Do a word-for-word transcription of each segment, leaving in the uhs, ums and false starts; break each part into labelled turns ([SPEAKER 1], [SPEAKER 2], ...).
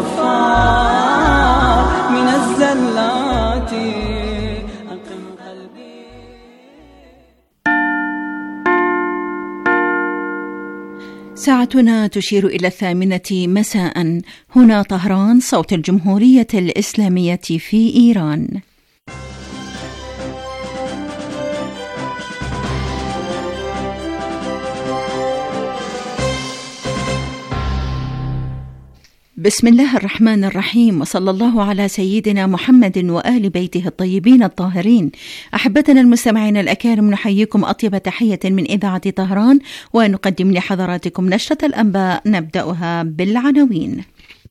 [SPEAKER 1] الغفار من الزلات أقم قلبي.
[SPEAKER 2] ساعتنا تشير إلى الثامنة مساء. هنا طهران، صوت الجمهورية الإسلامية في إيران. بسم الله الرحمن الرحيم، وصلى الله على سيدنا محمد وآل بيته الطيبين الطاهرين. أحبتنا المستمعين الأكارم، نحييكم أطيب تحية من إذاعة طهران، ونقدم لحضراتكم نشرة الأنباء نبدأها بالعناوين.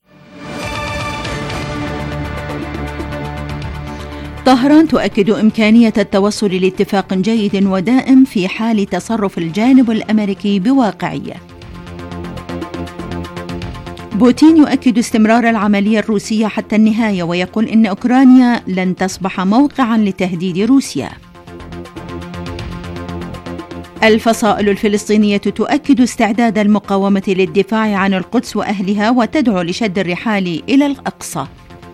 [SPEAKER 2] طهران تؤكد إمكانية التوصل لاتفاق جيد ودائم في حال تصرف الجانب الأمريكي بواقعية. بوتين يؤكد استمرار العملية الروسية حتى النهاية، ويقول إن أوكرانيا لن تصبح موقعاً لتهديد روسيا. الفصائل الفلسطينية تؤكد استعداد المقاومة للدفاع عن القدس وأهلها، وتدعو لشد الرحال إلى الأقصى.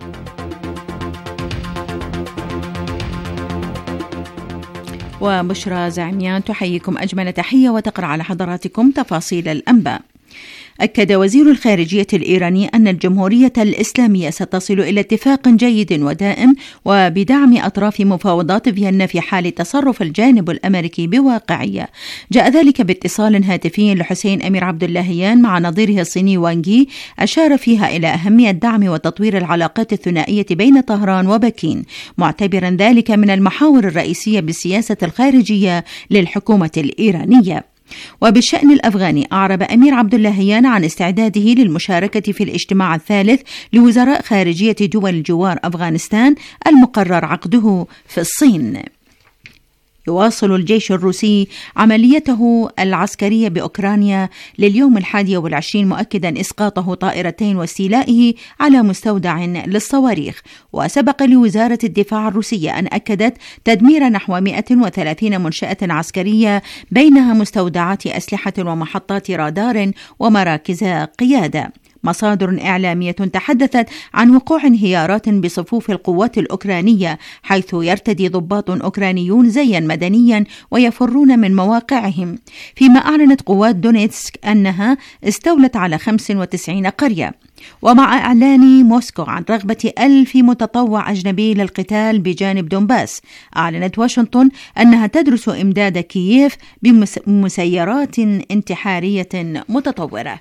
[SPEAKER 2] وبشرى زعميان تحييكم أجمل تحية وتقرأ على حضراتكم تفاصيل الأنباء. أكد وزير الخارجية الإيراني أن الجمهورية الإسلامية ستصل إلى اتفاق جيد ودائم وبدعم أطراف مفاوضات فيينا في حال تصرف الجانب الأمريكي بواقعية. جاء ذلك باتصال هاتفي لحسين أمير عبد اللهيان مع نظيره الصيني وانغي، أشار فيها إلى أهمية دعم وتطوير العلاقات الثنائية بين طهران وبكين، معتبرا ذلك من المحاور الرئيسية بالسياسة الخارجية للحكومة الإيرانية. وبالشأن الأفغاني، أعرب أمير عبد اللهيان عن استعداده للمشاركة في الاجتماع الثالث لوزراء خارجية دول الجوار أفغانستان المقرر عقده في الصين. يواصل الجيش الروسي عمليته العسكرية بأوكرانيا لليوم الحادي والعشرين، مؤكدا إسقاطه طائرتين واستيلائه على مستودع للصواريخ. وسبق لوزارة الدفاع الروسية أن أكدت تدمير نحو مئة وثلاثين منشأة عسكرية، بينها مستودعات أسلحة ومحطات رادار ومراكز قيادة. مصادر إعلامية تحدثت عن وقوع انهيارات بصفوف القوات الأوكرانية، حيث يرتدي ضباط أوكرانيون زيا مدنيا ويفرون من مواقعهم، فيما أعلنت قوات دونيتسك أنها استولت على خمس وتسعين قرية. ومع إعلان موسكو عن رغبة ألف متطوع أجنبي للقتال بجانب دونباس، أعلنت واشنطن أنها تدرس إمداد كييف بمسيرات انتحارية متطورة.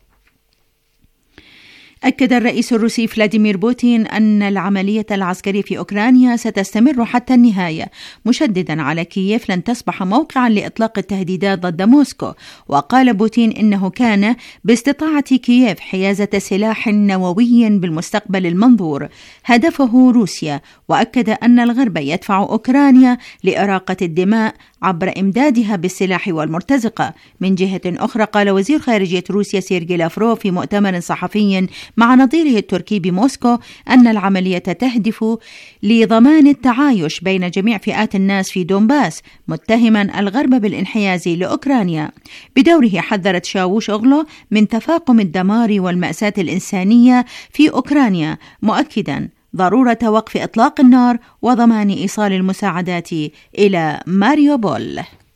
[SPEAKER 2] أكد الرئيس الروسي فلاديمير بوتين أن العملية العسكرية في أوكرانيا ستستمر حتى النهاية، مشددا على كييف لن تصبح موقعا لإطلاق التهديدات ضد موسكو. وقال بوتين إنه كان باستطاعة كييف حيازة سلاح نووي بالمستقبل المنظور هدفه روسيا، وأكد أن الغرب يدفع أوكرانيا لإراقة الدماء عبر إمدادها بالسلاح والمرتزقة. من جهة أخرى، قال وزير خارجية روسيا سيرجي لافروف في مؤتمر صحفي مع نظيره التركي بموسكو أن العملية تهدف لضمان التعايش بين جميع فئات الناس في دونباس، متهما الغرب بالانحياز لأوكرانيا. بدوره حذرت شاووش أغلو من تفاقم الدمار والمأساة الإنسانية في أوكرانيا، مؤكدا ضرورة وقف إطلاق النار وضمان إيصال المساعدات إلى ماريوبول.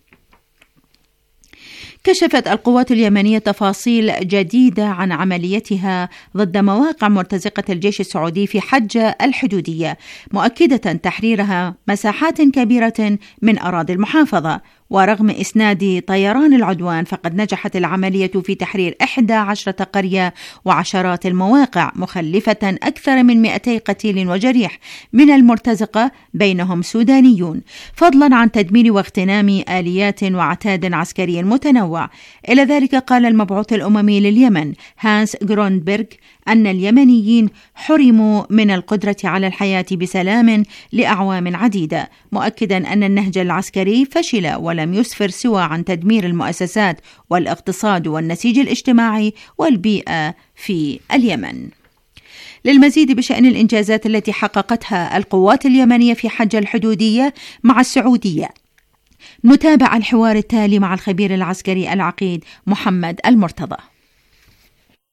[SPEAKER 2] كشفت القوات اليمنية تفاصيل جديدة عن عمليتها ضد مواقع مرتزقة الجيش السعودي في حجة الحدودية، مؤكدة تحريرها مساحات كبيرة من أراضي المحافظة. ورغم إسناد طيران العدوان، فقد نجحت العملية في تحرير إحدى عشرة قرية وعشرات المواقع، مخلفة أكثر من مئتي قتيل وجريح من المرتزقة، بينهم سودانيون، فضلا عن تدمير واغتنام آليات وعتاد عسكري متنوع. إلى ذلك قال المبعوث الأممي لليمن هانس غروندبرغ أن اليمنيين حرموا من القدرة على الحياة بسلام لأعوام عديدة، مؤكدا أن النهج العسكري فشل ولم يسفر سوى عن تدمير المؤسسات والاقتصاد والنسيج الاجتماعي والبيئة في اليمن. للمزيد بشأن الإنجازات التي حققتها القوات اليمنية في حجة الحدودية مع السعودية، نتابع الحوار التالي مع الخبير العسكري العقيد محمد المرتضى.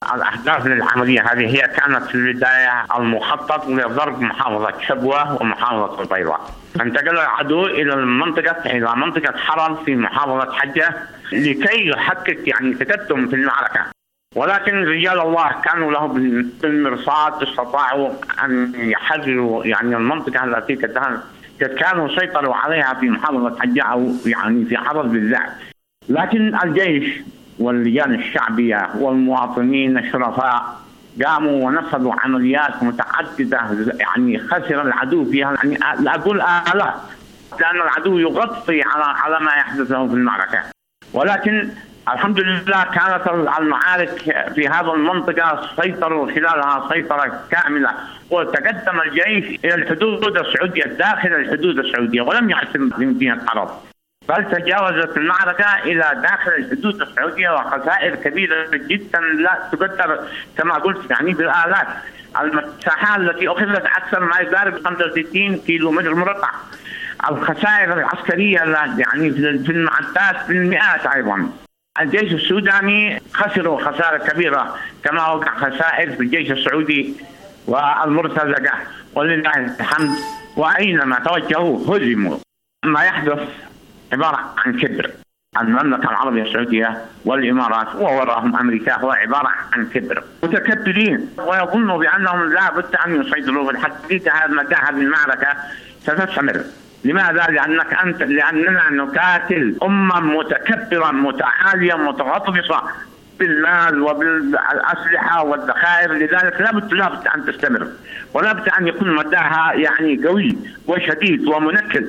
[SPEAKER 3] الأهداف للعملية هذه هي كانت في البداية المخطط لضرب محافظة شبوة ومحافظة البيضاء. انتقل العدو إلى المنطقة إلى منطقة حرر في محافظة حجة لكي يحقق يعني تقدم في المعركة، ولكن رجال الله كانوا له بالمرصاد، استطاعوا أن يحرروا يعني المنطقة التي كانوا سيطروا عليها في محافظة حجة أو يعني في حرر بالذات. لكن الجيش واللجان الشعبية والمواطنين الشرفاء قاموا ونفذوا عمليات متعددة يعني خسر العدو فيها يعني لا أقول آلاف، لأن العدو يغطي على على ما يحدث له في المعركة. ولكن الحمد لله كانت المعارك في هذه المنطقة سيطروا خلالها سيطرة كاملة، وتقدم الجيش إلى الحدود السعودية داخل الحدود السعودية ولم يعتم بمدينة حرر، بل تجاوزت المعركة إلى داخل الحدود السعودية وخسائر كبيرة جدا لا تقدر كما قلت يعني بالآلاف. المساحات التي أخذت أكثر ما يقارب خمسة وستين كيلو متر مربع. الخسائر العسكرية يعني في المعدات بالمئات أيضا. الجيش السوداني خسروا خسارة كبيرة كما وقع خسائر في الجيش السعودي والمرتزقة ولله الحمد، وأينما توجهوا هزموا. ما يحدث عبارة عن كبر. المملكة العربية السعودية والإمارات ووراهم أمريكا هو عبارة عن كبر، متكبرين ويظنوا بأنهم لا بد أن يسيطروا. في الحقيقة هذه المعركة ستستمر. لماذا؟ لأنك أنت لأننا نقاتل أمة متكبرة متعالية متغطرسة بالمال وبالأسلحة والذخائر، لذلك لا بد لا بد أن تستمر ولا بد أن يكون مداها يعني قوي وشديد ومنكد.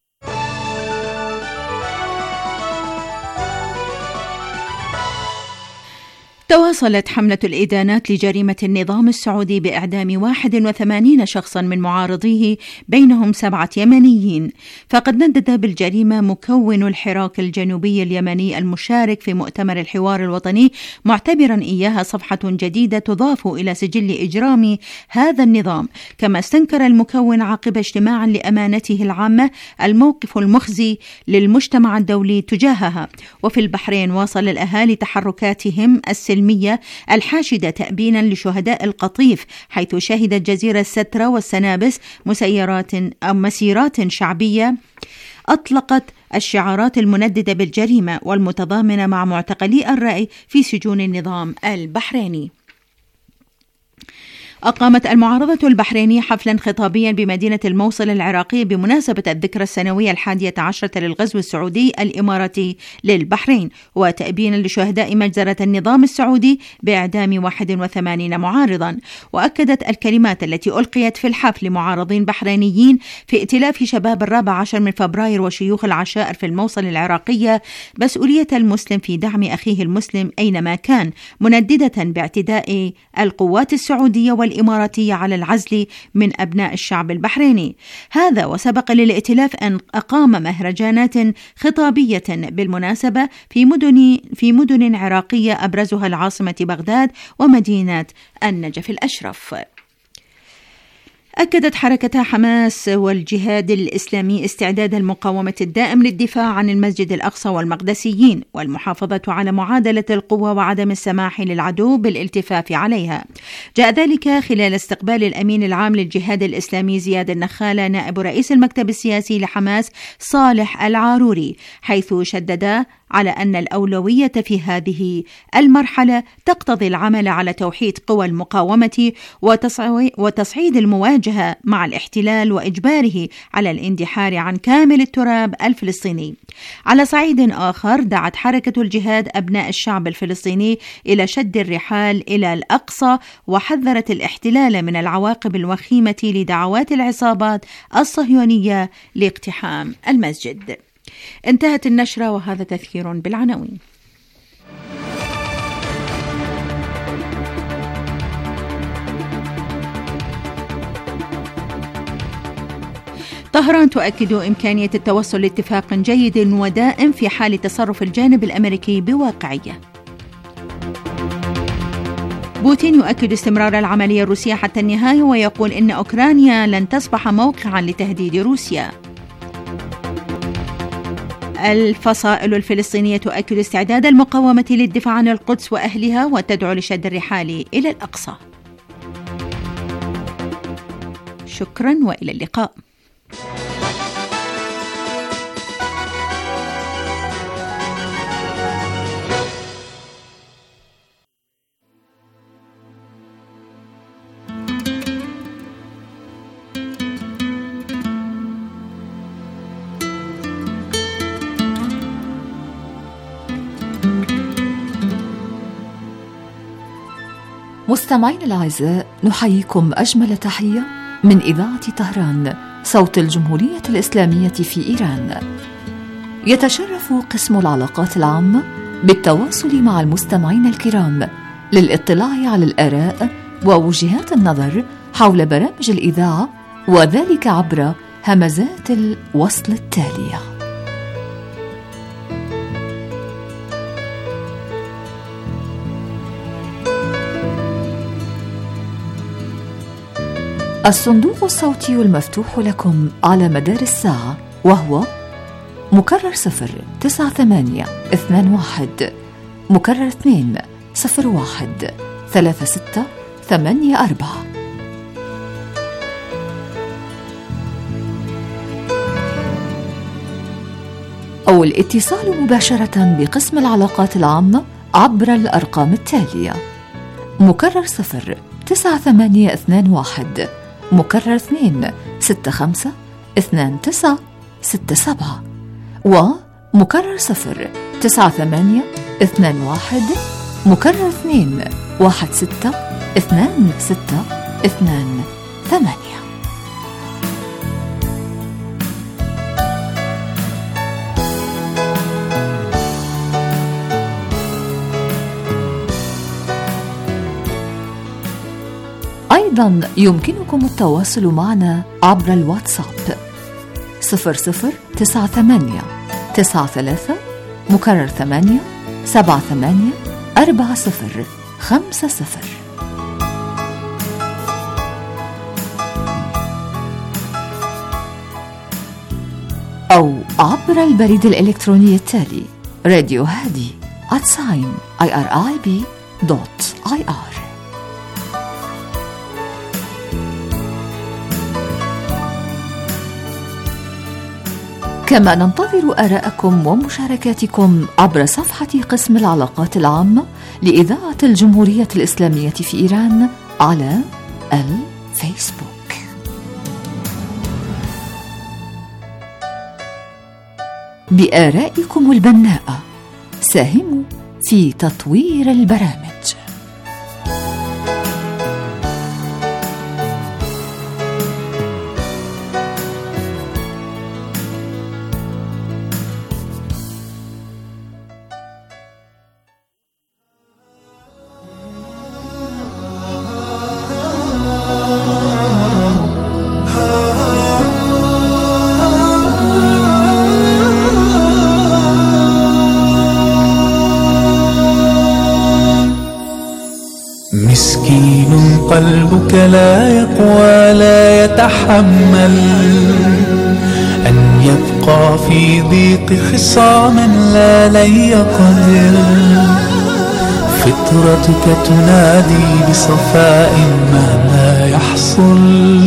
[SPEAKER 2] تواصلت حملة الإدانات لجريمة النظام السعودي بإعدام واحد وثمانين شخصا من معارضيه بينهم سبعة يمنيين، فقد ندد بالجريمة مكون الحراك الجنوبي اليمني المشارك في مؤتمر الحوار الوطني، معتبرا إياها صفحة جديدة تضاف إلى سجل إجرام هذا النظام. كما استنكر المكون عقب اجتماع لأمانته العامة الموقف المخزي للمجتمع الدولي تجاهها. وفي البحرين واصل الأهالي تحركاتهم السلمية الحاشدة تأبينا لشهداء القطيف، حيث شهدت جزيرة سترة والسنابس مسيرات أو مسيرات شعبية أطلقت الشعارات المنددة بالجريمة والمتضامنة مع معتقلي الرأي في سجون النظام البحريني. أقامت المعارضة البحرينية حفلا خطابيا بمدينة الموصل العراقية بمناسبة الذكرى السنوية الحادية عشرة للغزو السعودي الإماراتي للبحرين، وتأبينا لشهداء مجزرة النظام السعودي بإعدام واحد وثمانين معارضا. وأكدت الكلمات التي ألقيت في الحفل معارضين بحرينيين في ائتلاف شباب الرابع عشر من فبراير وشيوخ العشائر في الموصل العراقية مسؤولية المسلم في دعم أخيه المسلم أينما كان، منددة باعتداء القوات السعودية الإماراتية على العزل من أبناء الشعب البحريني. هذا وسبق للائتلاف أن أقام مهرجانات خطابية بالمناسبة في مدن في مدن عراقية أبرزها العاصمة بغداد ومدينة النجف الأشرف. أكدت حركة حماس والجهاد الإسلامي استعداد المقاومة الدائم للدفاع عن المسجد الأقصى والمقدسيين والمحافظة على معادلة القوة وعدم السماح للعدو بالالتفاف عليها. جاء ذلك خلال استقبال الأمين العام للجهاد الإسلامي زياد النخالة نائب رئيس المكتب السياسي لحماس صالح العاروري، حيث شدد على أن الأولوية في هذه المرحلة تقتضي العمل على توحيد قوى المقاومة وتصعيد المواجهة مع الاحتلال وإجباره على الاندحار عن كامل التراب الفلسطيني. على صعيد آخر دعت حركة الجهاد أبناء الشعب الفلسطيني إلى شد الرحال إلى الأقصى، وحذرت الاحتلال من العواقب الوخيمة لدعوات العصابات الصهيونية لاقتحام المسجد. انتهت النشرة وهذا تذكير بالعناوين. طهران تؤكد إمكانية التوصل لاتفاق جيد ودائم في حال تصرف الجانب الأمريكي بواقعية. بوتين يؤكد استمرار العملية الروسية حتى النهاية ويقول إن أوكرانيا لن تصبح موقعا لتهديد روسيا. الفصائل الفلسطينية تؤكد استعداد المقاومة للدفاع عن القدس وأهلها وتدعو لشد الرحال إلى الأقصى. شكرا وإلى اللقاء.
[SPEAKER 4] مستمعين الأعزاء، نحييكم أجمل تحية من إذاعة طهران صوت الجمهورية الإسلامية في إيران. يتشرف قسم العلاقات العامة بالتواصل مع المستمعين الكرام للاطلاع على الآراء ووجهات النظر حول برامج الإذاعة، وذلك عبر همزات الوصل التالية. الصندوق الصوتي المفتوح لكم على مدار الساعة وهو مكرر صفر تسعة ثمانية اثنان واحد، مكرر اثنين صفر واحد ثلاثة ستة ثمانية أربعة. أو الاتصال مباشرة بقسم العلاقات العامة عبر الأرقام التالية: مكرر صفر تسعة ثمانية اثنان واحد، مكرر اثنين ستة خمسة اثنان تسعة ستة سبعة، ومكرر صفر تسعة ثمانية اثنان واحد، مكرر اثنين واحد ستة اثنان ستة اثنان ثمانية. أيضا يمكنكم التواصل معنا عبر الواتساب صفر صفر تسعة ثمانية تسعة ثلاثة مكرر ثمانية سبعة ثمانية أربعة صفر خمسة صفر، أو عبر البريد الإلكتروني التالي راديو هادي at sign irib دوت آي آر. كما ننتظر آراءكم ومشاركاتكم عبر صفحة قسم العلاقات العامة لإذاعة الجمهورية الإسلامية في إيران على الفيسبوك. بآرائكم البناءة ساهموا في تطوير البرامج.
[SPEAKER 1] مسكين قلبك لا يقوى لا يتحمل أن يبقى في ضيق خصام لا لن يقدر. فطرتك تنادي بصفاء مهما يحصل.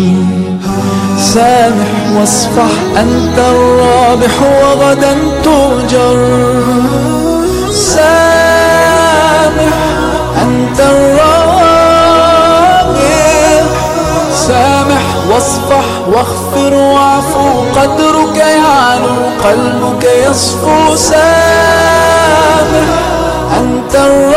[SPEAKER 1] سامح واصفح أنت الرابح وغدا تؤجر. سامح أنت الرابح. سامح واصفح واغفر واعفو قدرك يعلو قلبك يصفو. سامح أنت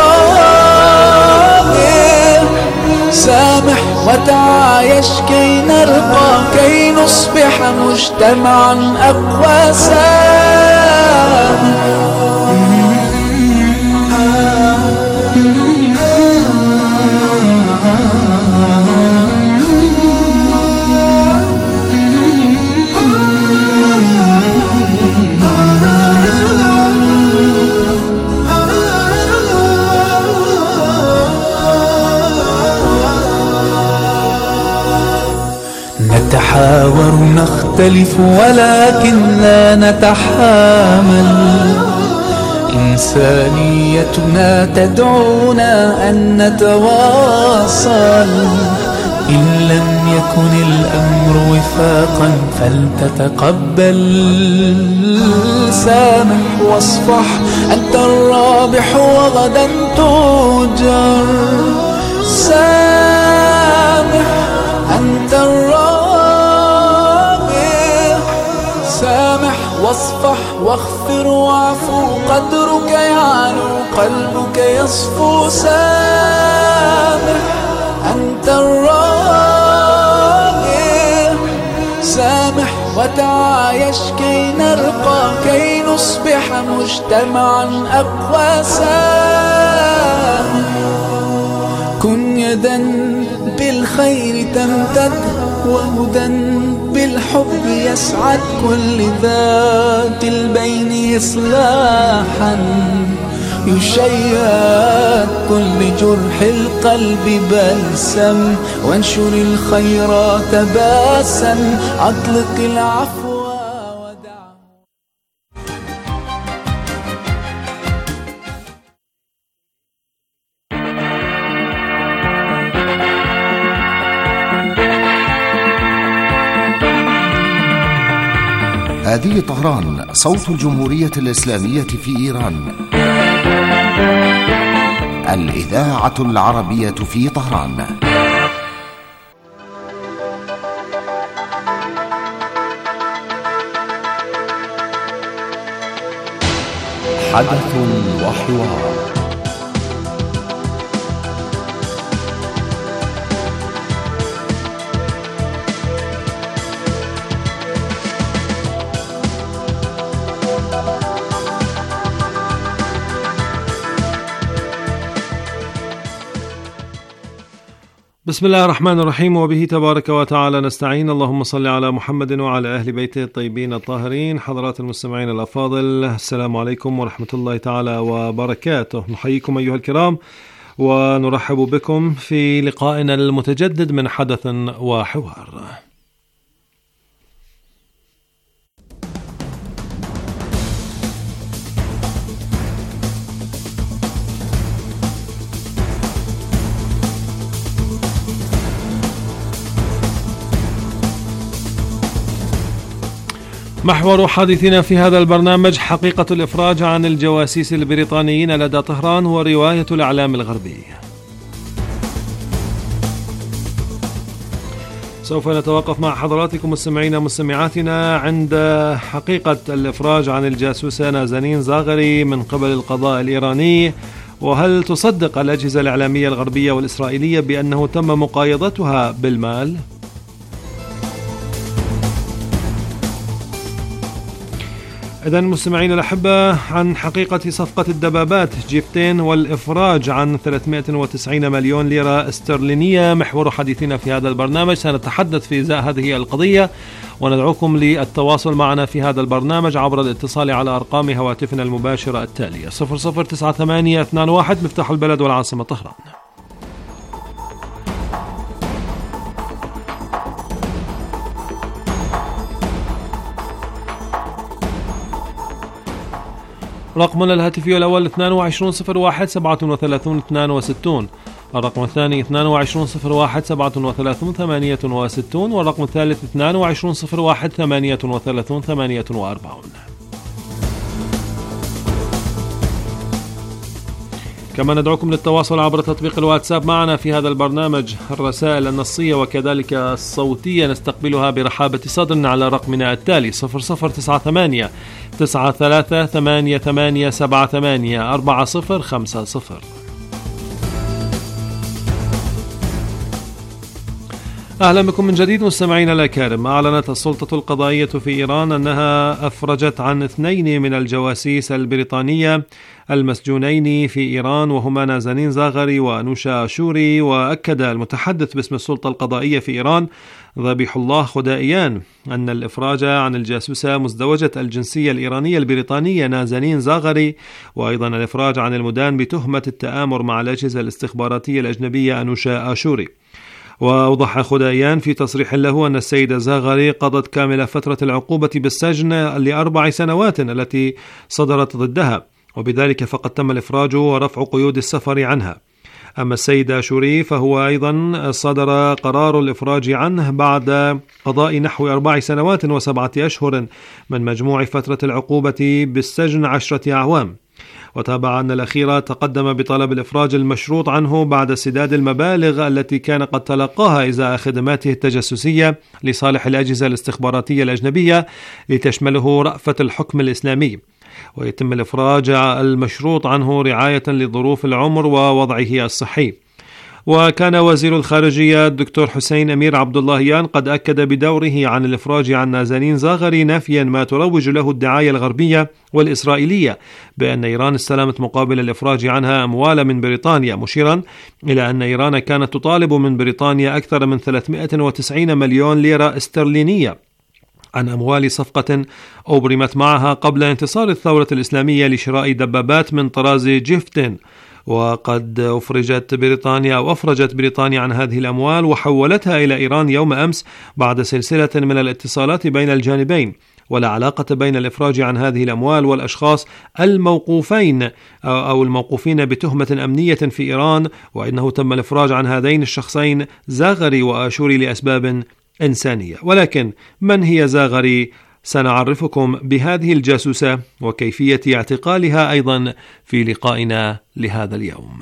[SPEAKER 1] الرابح. سامح وتعايش كي نرقى كي نصبح مجتمعا أقوى. سامح نتحاور نخطئ نختلف ولكن لا نتحامل. إنسانيتنا تدعونا أن نتواصل. إن لم يكن الأمر وفاقا فلتتقبل. سامح واصفح أنت الرابح وغدا تؤجر. سامح أنت الرابح. سامح واصفح واغفر واعفو، قدرك يعلو قلبك يصفو. سامح أنت الرابح. سامح وتعايش كي نرقى، كي نصبح مجتمعا أقوى. سامح كن يدا بالخير تمتد، وهدى بالحب يسعد. كل ذات البين إصلاحا يشيد كل جرح القلب بلسم. وانشر الخيرات باسا، أطلق العفو ودع.
[SPEAKER 5] هذه طهران، صوت الجمهورية الإسلامية في إيران. الإذاعة العربية في طهران. حدث وحوار.
[SPEAKER 6] بسم الله الرحمن الرحيم، وبه تبارك وتعالى نستعين. اللهم صل على محمد وعلى أهل بيته الطيبين الطاهرين. حضرات المستمعين الأفاضل، السلام عليكم ورحمة الله تعالى وبركاته. نحييكم أيها الكرام ونرحب بكم في لقائنا المتجدد من حدث وحوار. محور حديثنا في هذا البرنامج حقيقة الإفراج عن الجواسيس البريطانيين لدى طهران ورواية الإعلام الغربي. سوف نتوقف مع حضراتكم مستمعين مستمعاتنا عند حقيقة الإفراج عن الجاسوسة نازنين زاغري من قبل القضاء الإيراني، وهل تصدق الأجهزة الإعلامية الغربية والإسرائيلية بأنه تم مقايضتها بالمال؟ إذن مستمعين الأحبة، عن حقيقة صفقة الدبابات جيفتين والإفراج عن ثلاثمائة وتسعين مليون ليرة استرلينية محور حديثنا في هذا البرنامج. سنتحدث في إزاء هذه القضية، وندعوكم للتواصل معنا في هذا البرنامج عبر الاتصال على أرقام هواتفنا المباشرة التالية: صفر صفر تسعة ثمانية اثنان واحد مفتاح البلد والعاصمة طهران، رقمنا الهاتفي الأول اثنان وعشرين صفر واحد سبعة وثلاثين اثنان وستين، الرقم الثاني اثنان وعشرين صفر واحد سبعة وثلاثين ثمانية وستين، والرقم الثالث اثنان وعشرين صفر واحد ثمانية وثلاثين ثمانية وأربعين. كما ندعوكم للتواصل عبر تطبيق الواتساب معنا في هذا البرنامج. الرسائل النصية وكذلك الصوتية نستقبلها برحابة صدر على رقمنا التالي: صفر صفر تسعة ثمانية تسعة ثلاثة ثمانية ثمانية سبعة ثمانية أربعة صفر خمسة صفر. أهلا بكم من جديد مستمعينا الأكارم. أعلنت السلطة القضائية في إيران أنها أفرجت عن اثنين من الجواسيس البريطانية المسجونين في إيران، وهما نازنين زاغري وأنوشا آشوري. وأكد المتحدث باسم السلطة القضائية في إيران ذبيح الله خدائيان أن الإفراج عن الجاسوسة مزدوجة الجنسية الإيرانية البريطانية نازنين زاغري، وأيضا الإفراج عن المدان بتهمة التآمر مع الأجهزة الاستخباراتية الأجنبية أنوشا آشوري. وأوضح خديان في تصريح له أن السيدة زاغري قضت كامل فترة العقوبة بالسجن لأربع سنوات التي صدرت ضدها، وبذلك فقد تم الإفراج ورفع قيود السفر عنها. أما السيدة آشوري فهو أيضا صدر قرار الإفراج عنه بعد قضاء نحو أربع سنوات وسبعة أشهر من مجموع فترة العقوبة بالسجن عشرة أعوام. وتابع أن الأخير تقدم بطلب الإفراج المشروط عنه بعد سداد المبالغ التي كان قد تلقاها إزاء خدماته التجسسية لصالح الأجهزة الاستخباراتية الأجنبية لتشمله رأفة الحكم الإسلامي، ويتم الإفراج المشروط عنه رعاية لظروف العمر ووضعه الصحي. وكان وزير الخارجية الدكتور حسين أمير عبد اللهيان قد أكد بدوره عن الإفراج عن نازنين زاغري نافيا ما تروج له الدعاية الغربية والإسرائيلية بأن إيران استلمت مقابل الإفراج عنها أموال من بريطانيا، مشيرا إلى أن إيران كانت تطالب من بريطانيا أكثر من ثلاثمائة وتسعين مليون ليرة استرلينية عن أموال صفقة أبرمت معها قبل انتصار الثورة الإسلامية لشراء دبابات من طراز جيفتن. وقد أفرجت بريطانيا أو أفرجت بريطانيا عن هذه الأموال وحولتها إلى إيران يوم أمس بعد سلسلة من الاتصالات بين الجانبين، ولا علاقة بين الإفراج عن هذه الأموال والأشخاص الموقوفين أو الموقوفين بتهمة أمنية في إيران، وإنه تم الإفراج عن هذين الشخصين زاغري وآشوري لأسباب إنسانية. ولكن من هي زاغري؟ سنعرفكم بهذه الجاسوسة وكيفية اعتقالها أيضا في لقائنا لهذا اليوم.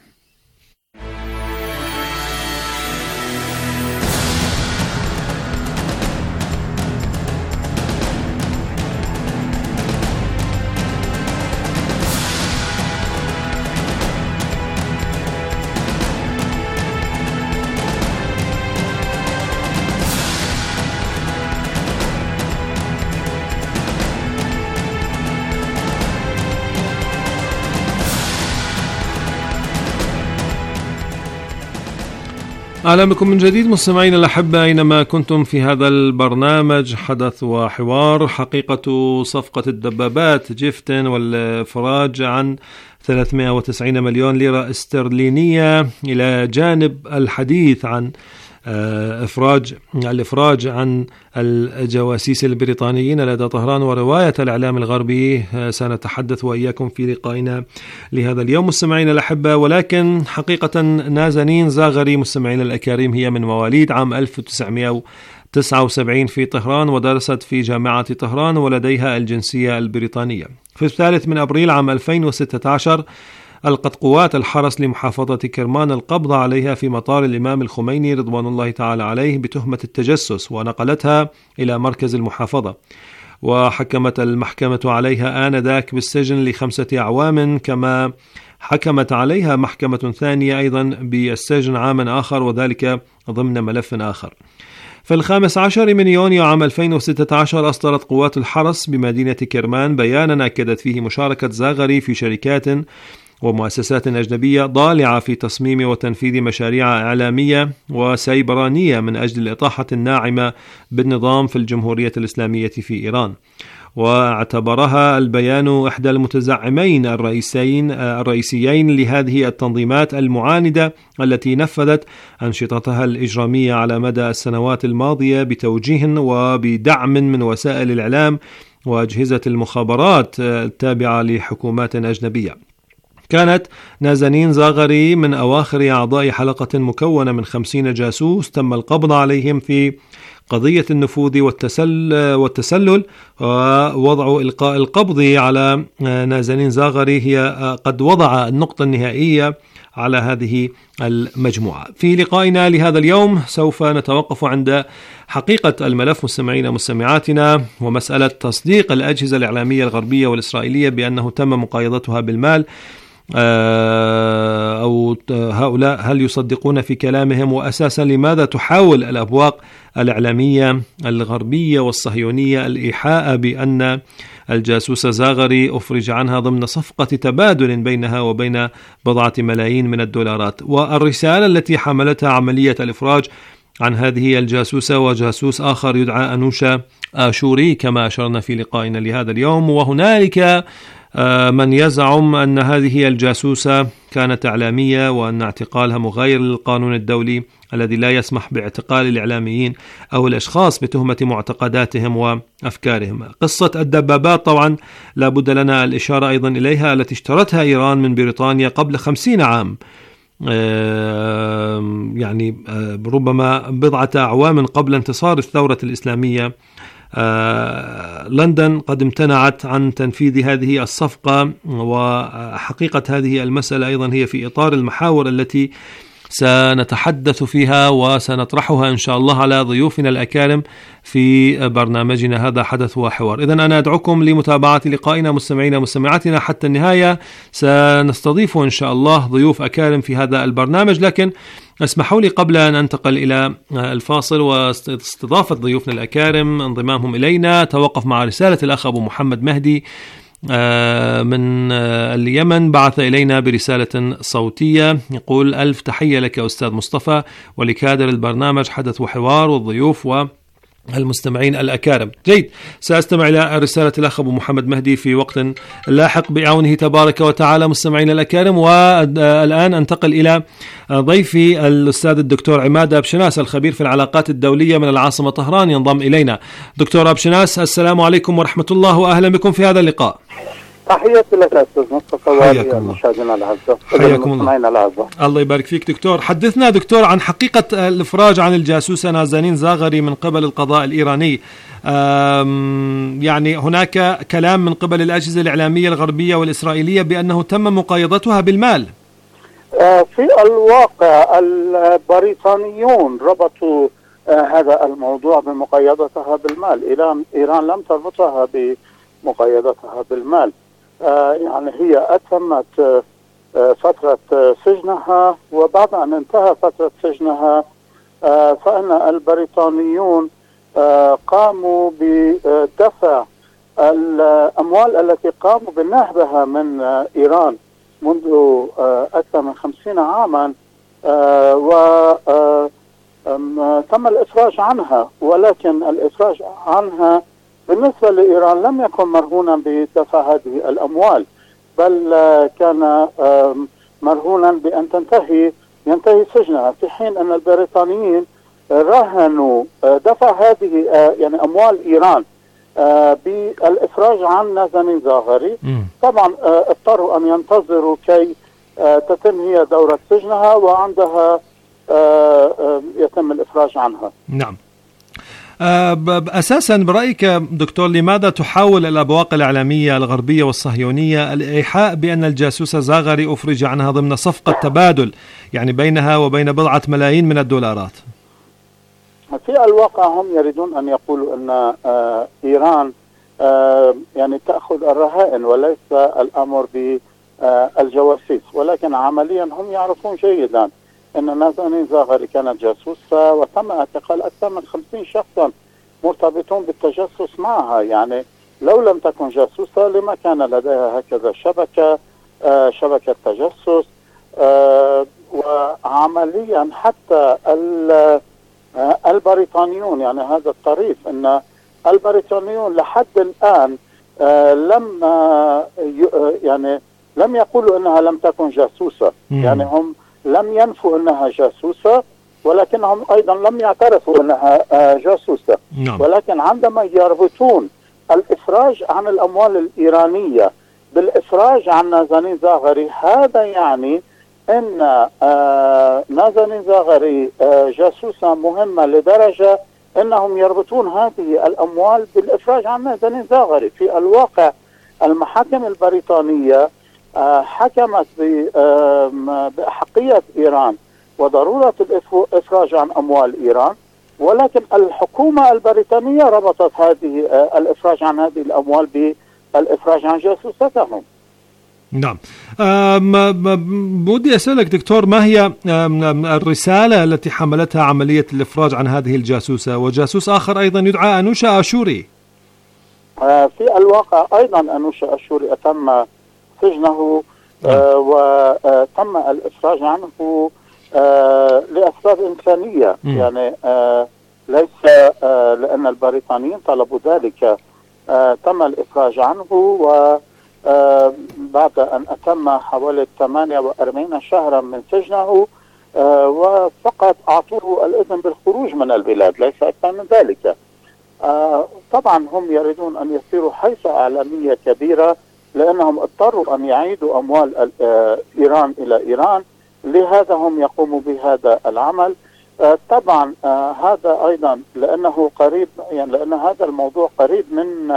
[SPEAKER 6] أهلا بكم من جديد مستمعينا الأحبة أينما كنتم في هذا البرنامج حدث وحوار. حقيقة صفقة الدبابات جيفتن والإفراج عن ثلاثمائة وتسعين مليون ليرة استرلينية إلى جانب الحديث عن إفراج الإفراج عن الجواسيس البريطانيين لدى طهران ورواية الإعلام الغربي سنتحدث وإياكم في لقائنا لهذا اليوم مستمعين الأحبة. ولكن حقيقة نازنين زاغري مستمعين الأكارم هي من مواليد عام ألف وتسعمائة وتسعة وسبعين في طهران، ودرست في جامعة طهران ولديها الجنسية البريطانية. في الثالث من أبريل عام ألفين وستة عشر ألقت قوات الحرس لمحافظة كرمان القبض عليها في مطار الإمام الخميني رضوان الله تعالى عليه بتهمة التجسس، ونقلتها إلى مركز المحافظة، وحكمت المحكمة عليها آنذاك بالسجن لخمسة أعوام، كما حكمت عليها محكمة ثانية أيضا بالسجن عاما آخر، وذلك ضمن ملف آخر. في الخامس عشر من يونيو عام ألفين وستة عشر أصدرت قوات الحرس بمدينة كرمان بيانا أكدت فيه مشاركة زاغري في شركات ومؤسسات أجنبية ضالعة في تصميم وتنفيذ مشاريع إعلامية وسيبرانية من أجل الإطاحة الناعمة بالنظام في الجمهورية الإسلامية في إيران. واعتبرها البيان إحدى المتزعمين الرئيسيين الرئيسيين لهذه التنظيمات المعاندة التي نفذت أنشطتها الإجرامية على مدى السنوات الماضية بتوجيه وبدعم من وسائل الإعلام وأجهزة المخابرات التابعة لحكومات أجنبية. كانت نازنين زاغري من أواخر أعضاء حلقة مكونة من خمسين جاسوس تم القبض عليهم في قضية النفوذ والتسل والتسلل، ووضع إلقاء القبض على نازنين زاغري هي قد وضع النقطة النهائية على هذه المجموعة. في لقائنا لهذا اليوم سوف نتوقف عند حقيقة الملف مستمعين مستمعاتنا، ومسألة تصديق الأجهزة الإعلامية الغربية والإسرائيلية بأنه تم مقايضتها بالمال، أو هؤلاء هل يصدقون في كلامهم؟ وأساسا لماذا تحاول الأبواق الإعلامية الغربية والصهيونية الإيحاء بأن الجاسوس زاغري أفرج عنها ضمن صفقة تبادل بينها وبين بضعة ملايين من الدولارات؟ والرسالة التي حملتها عملية الإفراج عن هذه الجاسوسة وجاسوس آخر يدعى أنوشا آشوري كما أشرنا في لقائنا لهذا اليوم. وهنالك من يزعم أن هذه هي الجاسوسة كانت إعلامية وأن اعتقالها مغاير للقانون الدولي الذي لا يسمح باعتقال الإعلاميين أو الأشخاص بتهمة معتقداتهم وأفكارهم. قصة الدبابات طبعا لابد لنا الإشارة أيضا إليها، التي اشترتها إيران من بريطانيا قبل خمسين عام، يعني ربما بضعة أعوام قبل انتصار الثورة الإسلامية. آه، لندن قد امتنعت عن تنفيذ هذه الصفقة، وحقيقة هذه المسألة أيضا هي في إطار المحاور التي سنتحدث فيها وسنطرحها إن شاء الله على ضيوفنا الأكارم في برنامجنا هذا حدث وحوار. إذن أنا أدعوكم لمتابعة لقائنا مستمعينا ومستمعاتنا حتى النهاية. سنستضيف إن شاء الله ضيوف أكارم في هذا البرنامج، لكن اسمحوا لي قبل أن أنتقل إلى الفاصل واستضافة ضيوفنا الأكارم انضمامهم إلينا، توقف مع رسالة الأخ أبو محمد مهدي من اليمن، بعث إلينا برسالة صوتية يقول: ألف تحية لك أستاذ مصطفى ولكادر البرنامج حدث وحوار والضيوف والمستمعين الأكارم. جيد، سأستمع إلى رسالة الأخ أبو محمد مهدي في وقت لاحق بعونه تبارك وتعالى مستمعين الأكارم. والآن أنتقل إلى ضيفي الأستاذ الدكتور عماد أبشناس الخبير في العلاقات الدولية من العاصمة طهران ينضم إلينا. دكتور أبشناس، السلام عليكم ورحمة الله وأهلا بكم في هذا اللقاء.
[SPEAKER 7] تحياتي لك أستاذ مصطفى ومشاهدينا الأعزاء.
[SPEAKER 6] حياكم الله. الله يبارك فيك دكتور. حدثنا دكتور عن حقيقة الإفراج عن الجاسوسة نازنين زاغري من قبل القضاء الإيراني. يعني هناك كلام من قبل الأجهزة الإعلامية الغربية والإسرائيلية بأنه تم مقايضتها بالمال.
[SPEAKER 7] في الواقع البريطانيون ربطوا هذا الموضوع بمقايضتها بالمال. إيران إيران لم تربطها بمقايضتها بالمال. آه يعني هي أتمت آه فترة آه سجنها، وبعد أن انتهى فترة سجنها آه فإن البريطانيون آه قاموا بدفع الأموال التي قاموا بنهبها من آه إيران منذ آه أكثر من خمسين عاما، آه وتم الإفراج عنها. ولكن الإفراج عنها بالنسبة لإيران لم يكن مرهونا بدفع هذه الأموال، بل كان مرهونا بأن تنتهي ينتهي سجنها، في حين أن البريطانيين راهنوا دفع هذه يعني أموال إيران بالإفراج عن نازنين زاغري. طبعا اضطروا أن ينتظروا كي تتم هي دورة سجنها وعندها يتم الإفراج عنها.
[SPEAKER 6] نعم. أساسا برأيك دكتور، لماذا تحاول الأبواق الإعلامية الغربية والصهيونية الإيحاء بأن الجاسوسة زاغري أفرج عنها ضمن صفقة تبادل يعني بينها وبين بضعة ملايين من الدولارات؟
[SPEAKER 7] في الواقع هم يريدون أن يقولوا أن إيران يعني تأخذ الرهائن وليس الأمر بالجواسيس، ولكن عمليا هم يعرفون جيدا أن نازنين زاغري كانت جاسوسة، وتم اعتقال أكثر من خمسين شخصا مرتبطون بالتجسس معها. يعني لو لم تكن جاسوسة لما كان لديها هكذا شبكة آه شبكة تجسس. آه وعمليا حتى آه البريطانيون، يعني هذا الطريف أن البريطانيون لحد الآن آه لم آه يعني لم يقولوا أنها لم تكن جاسوسة. يعني هم لم ينفوا أنها جاسوسة، ولكنهم أيضا لم يعترفوا أنها جاسوسة. نعم. ولكن عندما يربطون الإفراج عن الأموال الإيرانية بالإفراج عن نازنين زاغري، هذا يعني أن نازنين زاغري جاسوسة مهمة لدرجة أنهم يربطون هذه الأموال بالإفراج عن نازنين زاغري. في الواقع المحاكم البريطانية حكمت بأحقية إيران وضرورة الإفراج عن أموال إيران، ولكن الحكومة البريطانية ربطت هذه الإفراج عن هذه الأموال بالإفراج عن جاسوستهم.
[SPEAKER 6] نعم. بدي أسألك دكتور، ما هي الرسالة التي حملتها عملية الإفراج عن هذه الجاسوسة؟ وجاسوس آخر أيضا يدعى أنوشا أشوري.
[SPEAKER 7] في الواقع أيضا أنوشا أشوري أتم سجنه آه وتم الإفراج عنه آه لأسباب إنسانية. م. يعني آه ليس آه لأن البريطانيين طلبوا ذلك. آه تم الإفراج عنه بعد أن أتم حوالي ثمانية وأربعين شهرا من سجنه، وفقط أعطوه الإذن بالخروج من البلاد، ليس أكثر من ذلك. طبعا هم يريدون أن يصيروا حيث إعلامية كبيرة، لأنهم اضطروا أن يعيدوا أموال إيران إلى إيران، لهذا هم يقوموا بهذا العمل. طبعا هذا أيضا لأنه قريب، يعني لأن هذا الموضوع قريب من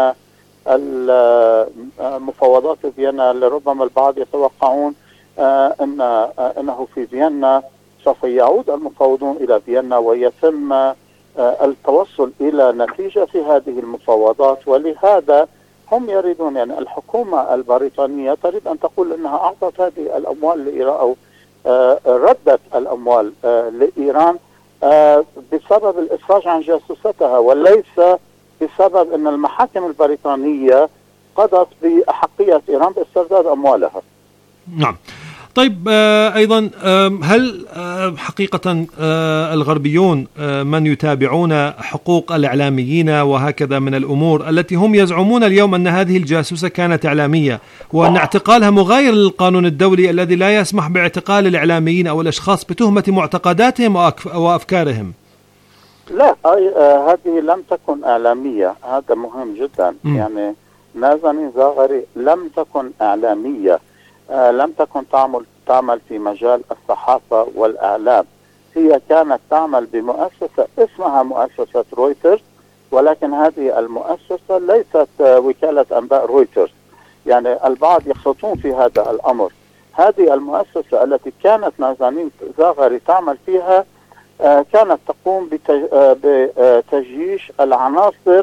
[SPEAKER 7] المفاوضات في فيينا، لربما البعض يتوقعون أن أنه في فيينا سوف يعود المفاوضون إلى فيينا ويتم التوصل إلى نتيجة في هذه المفاوضات. ولهذا هم يريدون، يعني الحكومة البريطانية تريد أن تقول أنها أعطت هذه الأموال لإيران أو ردت الأموال لإيران بسبب الإفراج عن جاسوستها، وليس بسبب أن المحاكم البريطانية قضت بأحقية إيران باسترداد أموالها.
[SPEAKER 6] نعم. طيب أيضا هل حقيقة الغربيون من يتابعون حقوق الإعلاميين وهكذا من الأمور التي هم يزعمون اليوم أن هذه الجاسوسة كانت إعلامية، وأن اعتقالها مغاير للقانون الدولي الذي لا يسمح باعتقال الإعلاميين أو الأشخاص بتهمة معتقداتهم وأفكارهم؟
[SPEAKER 7] لا، آه هذه لم تكن إعلامية، هذا مهم جدا. م. يعني نازنين زاغري لم تكن إعلامية، آه لم تكن تعمل تعمل في مجال الصحافة والإعلام. هي كانت تعمل بمؤسسة اسمها مؤسسة رويترز، ولكن هذه المؤسسة ليست آه وكالة أنباء رويترز. يعني البعض يخلطون في هذا الأمر. هذه المؤسسة التي كانت نازنين زاغري تعمل فيها آه كانت تقوم بتج... آه بتجيش العناصر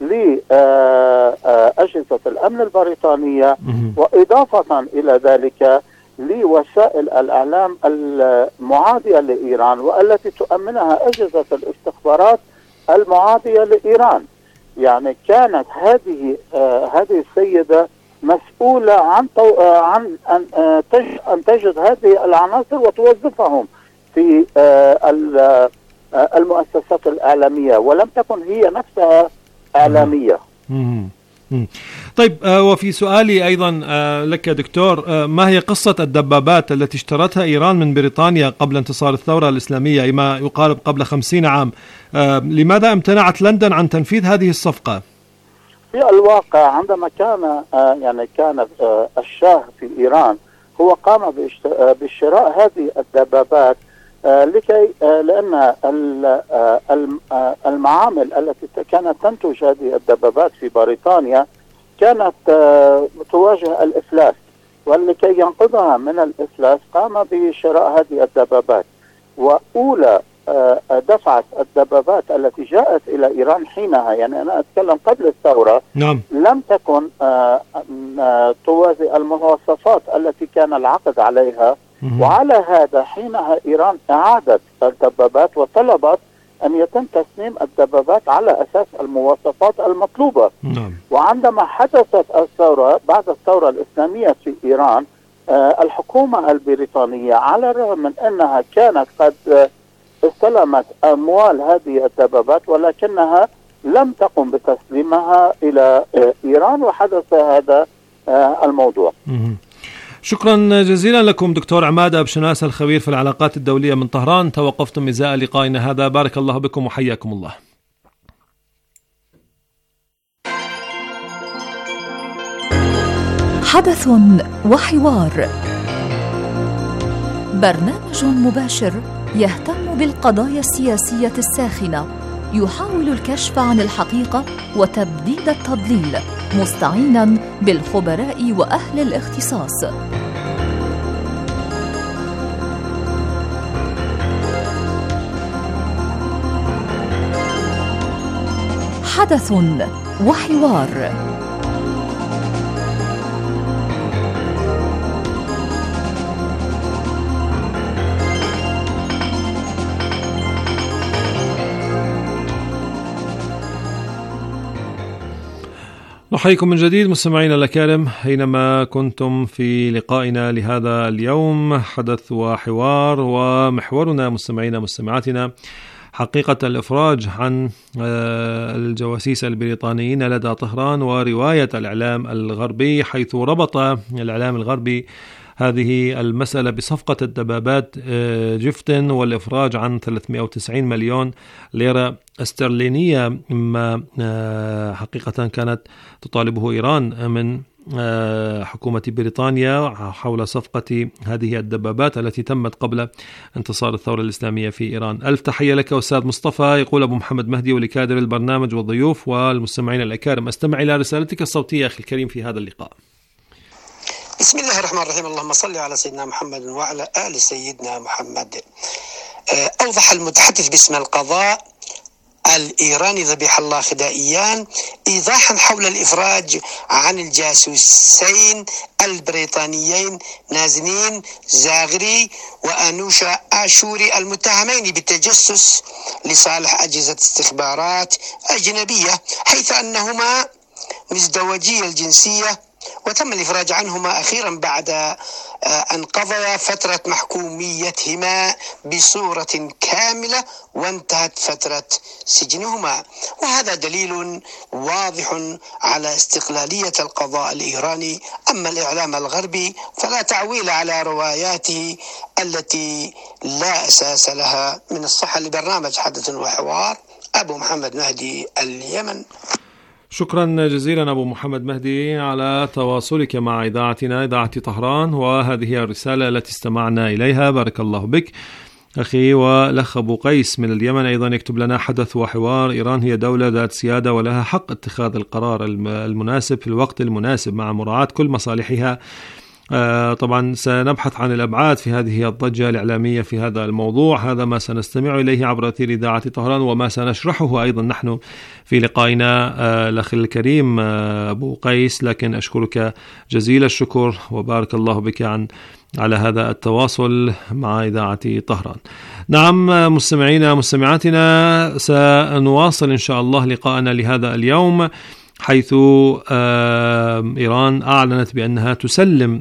[SPEAKER 7] لأجهزة الأمن البريطانية، وإضافة إلى ذلك لوسائل الإعلام المعادية لإيران، والتي تؤمنها أجهزة الاستخبارات المعادية لإيران. يعني كانت هذه آه هذه السيدة مسؤولة عن طو... آه عن أن آه تج... أن تجد هذه العناصر وتوظفهم في آه المؤسسات الإعلامية، ولم تكن هي نفسها إعلامية.
[SPEAKER 6] مم. مم. طيب وفي سؤالي أيضا لك دكتور، ما هي قصة الدبابات التي اشترتها إيران من بريطانيا قبل انتصار الثورة الإسلامية ما يقارب قبل خمسين عام؟ لماذا امتنعت لندن عن تنفيذ هذه الصفقة؟
[SPEAKER 7] في الواقع عندما كان يعني كان الشاه في إيران هو قام بشراء هذه الدبابات لكي لأن المعامل التي كانت تنتج هذه الدبابات في بريطانيا كانت تواجه الإفلاس، ولكي ينقذها من الإفلاس قام بشراء هذه الدبابات. وأولى دفعة الدبابات التي جاءت إلى إيران حينها، يعني أنا أتكلم قبل الثورة،
[SPEAKER 6] نعم.
[SPEAKER 7] لم تكن توازي المواصفات التي كان العقد عليها. وعلى هذا حينها إيران أعادت الدبابات وطلبت أن يتم تصميم الدبابات على أساس المواصفات المطلوبة.
[SPEAKER 6] نعم.
[SPEAKER 7] وعندما حدثت الثورة بعد الثورة الإسلامية في إيران، آه الحكومة البريطانية على الرغم من أنها كانت قد آه استلمت أموال هذه الدبابات، ولكنها لم تقم بتسليمها إلى آه إيران، وحدث هذا آه الموضوع.
[SPEAKER 6] مم. شكرا جزيلا لكم دكتور عماد أبشناس الخبير في العلاقات الدولية من طهران. توقفتم إزاء لقائنا هذا، بارك الله بكم وحياكم الله.
[SPEAKER 4] حدث وحوار، برنامج مباشر يهتم بالقضايا السياسية الساخنة، يحاول الكشف عن الحقيقة وتبديد التضليل، مستعينا بالخبراء وأهل الاختصاص. حدث وحوار.
[SPEAKER 6] نحييكم من جديد مستمعينا الأكارم حينما كنتم في لقائنا لهذا اليوم، حدث وحوار، ومحورنا مستمعينا مستمعاتنا حقيقة الإفراج عن الجواسيس البريطانيين لدى طهران ورواية الإعلام الغربي، حيث ربط الإعلام الغربي هذه المسألة بصفقة الدبابات جفتن والإفراج عن ثلاثمائة وتسعين مليون ليرة استرلينية، مما حقيقة كانت تطالبه إيران من حكومة بريطانيا حول صفقة هذه الدبابات التي تمت قبل انتصار الثورة الإسلامية في إيران. ألف تحية لك أستاذ مصطفى. يقول أبو محمد مهدي ولكادر البرنامج والضيوف والمستمعين الأكارم، أستمع إلى رسالتك الصوتية أخي الكريم في هذا اللقاء.
[SPEAKER 8] بسم الله الرحمن الرحيم. اللهم صل على سيدنا محمد وعلى آل سيدنا محمد. أوضح المتحدث باسم القضاء الإيراني ذبيح الله خدائيان إيضاحا حول الإفراج عن الجاسوسين البريطانيين نازنين زاغري وأنوشا آشوري المتهمين بالتجسس لصالح أجهزة استخبارات أجنبية، حيث أنهما مزدوجي الجنسية، وتم الإفراج عنهما أخيرا بعد أن قضيا فترة محكوميتهما بصورة كاملة وانتهت فترة سجنهما، وهذا دليل واضح على استقلالية القضاء الإيراني. أما الإعلام الغربي فلا تعويل على رواياته التي لا أساس لها. من الصحة لبرنامج حدث وحوار، أبو محمد مهدي، اليمن.
[SPEAKER 6] شكرا جزيلا أبو محمد مهدي على تواصلك مع إذاعتنا إذاعة طهران، وهذه الرسالة التي استمعنا إليها. بارك الله بك أخي. والأخ أبو قيس من اليمن أيضا يكتب لنا: حدث وحوار، إيران هي دولة ذات سيادة ولها حق اتخاذ القرار المناسب في الوقت المناسب مع مراعاة كل مصالحها. آه طبعا سنبحث عن الأبعاد في هذه الضجة الإعلامية في هذا الموضوع، هذا ما سنستمع إليه عبر أثير إذاعة طهران وما سنشرحه أيضا نحن في لقائنا آه الأخ الكريم آه أبو قيس. لكن أشكرك جزيل الشكر وبارك الله بك عن على هذا التواصل مع إذاعة طهران. نعم مستمعينا مستمعاتنا، سنواصل إن شاء الله لقاءنا لهذا اليوم، حيث إيران أعلنت بأنها تسلم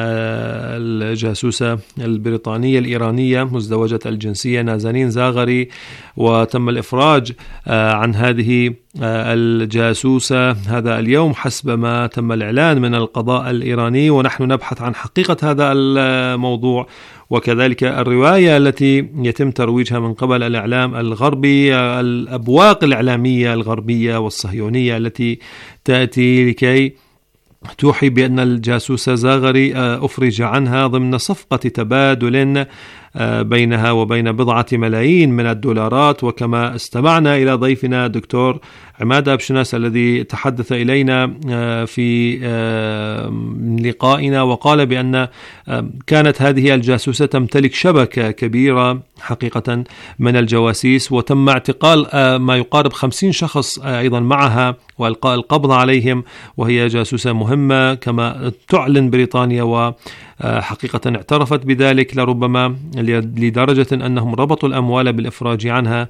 [SPEAKER 6] الجاسوسة البريطانية الإيرانية مزدوجة الجنسية نازنين زاغري، وتم الإفراج عن هذه الجاسوسة هذا اليوم حسب ما تم الإعلان من القضاء الإيراني، ونحن نبحث عن حقيقة هذا الموضوع وكذلك الرواية التي يتم ترويجها من قبل الإعلام الغربي، الأبواق الإعلامية الغربية والصهيونية التي تأتي لكي توحي بأن الجاسوس زاغري أفرج عنها ضمن صفقة تبادل بينها وبين بضعة ملايين من الدولارات. وكما استمعنا إلى ضيفنا دكتور عماد أبشناس الذي تحدث إلينا في لقائنا وقال بأن كانت هذه الجاسوسة تمتلك شبكة كبيرة حقيقة من الجواسيس، وتم اعتقال ما يقارب خمسين شخص أيضا معها وإلقاء القبض عليهم، وهي جاسوسة مهمة كما تعلن بريطانيا وحقيقة اعترفت بذلك، لربما لدرجة أنهم ربطوا الأموال بالإفراج عنها،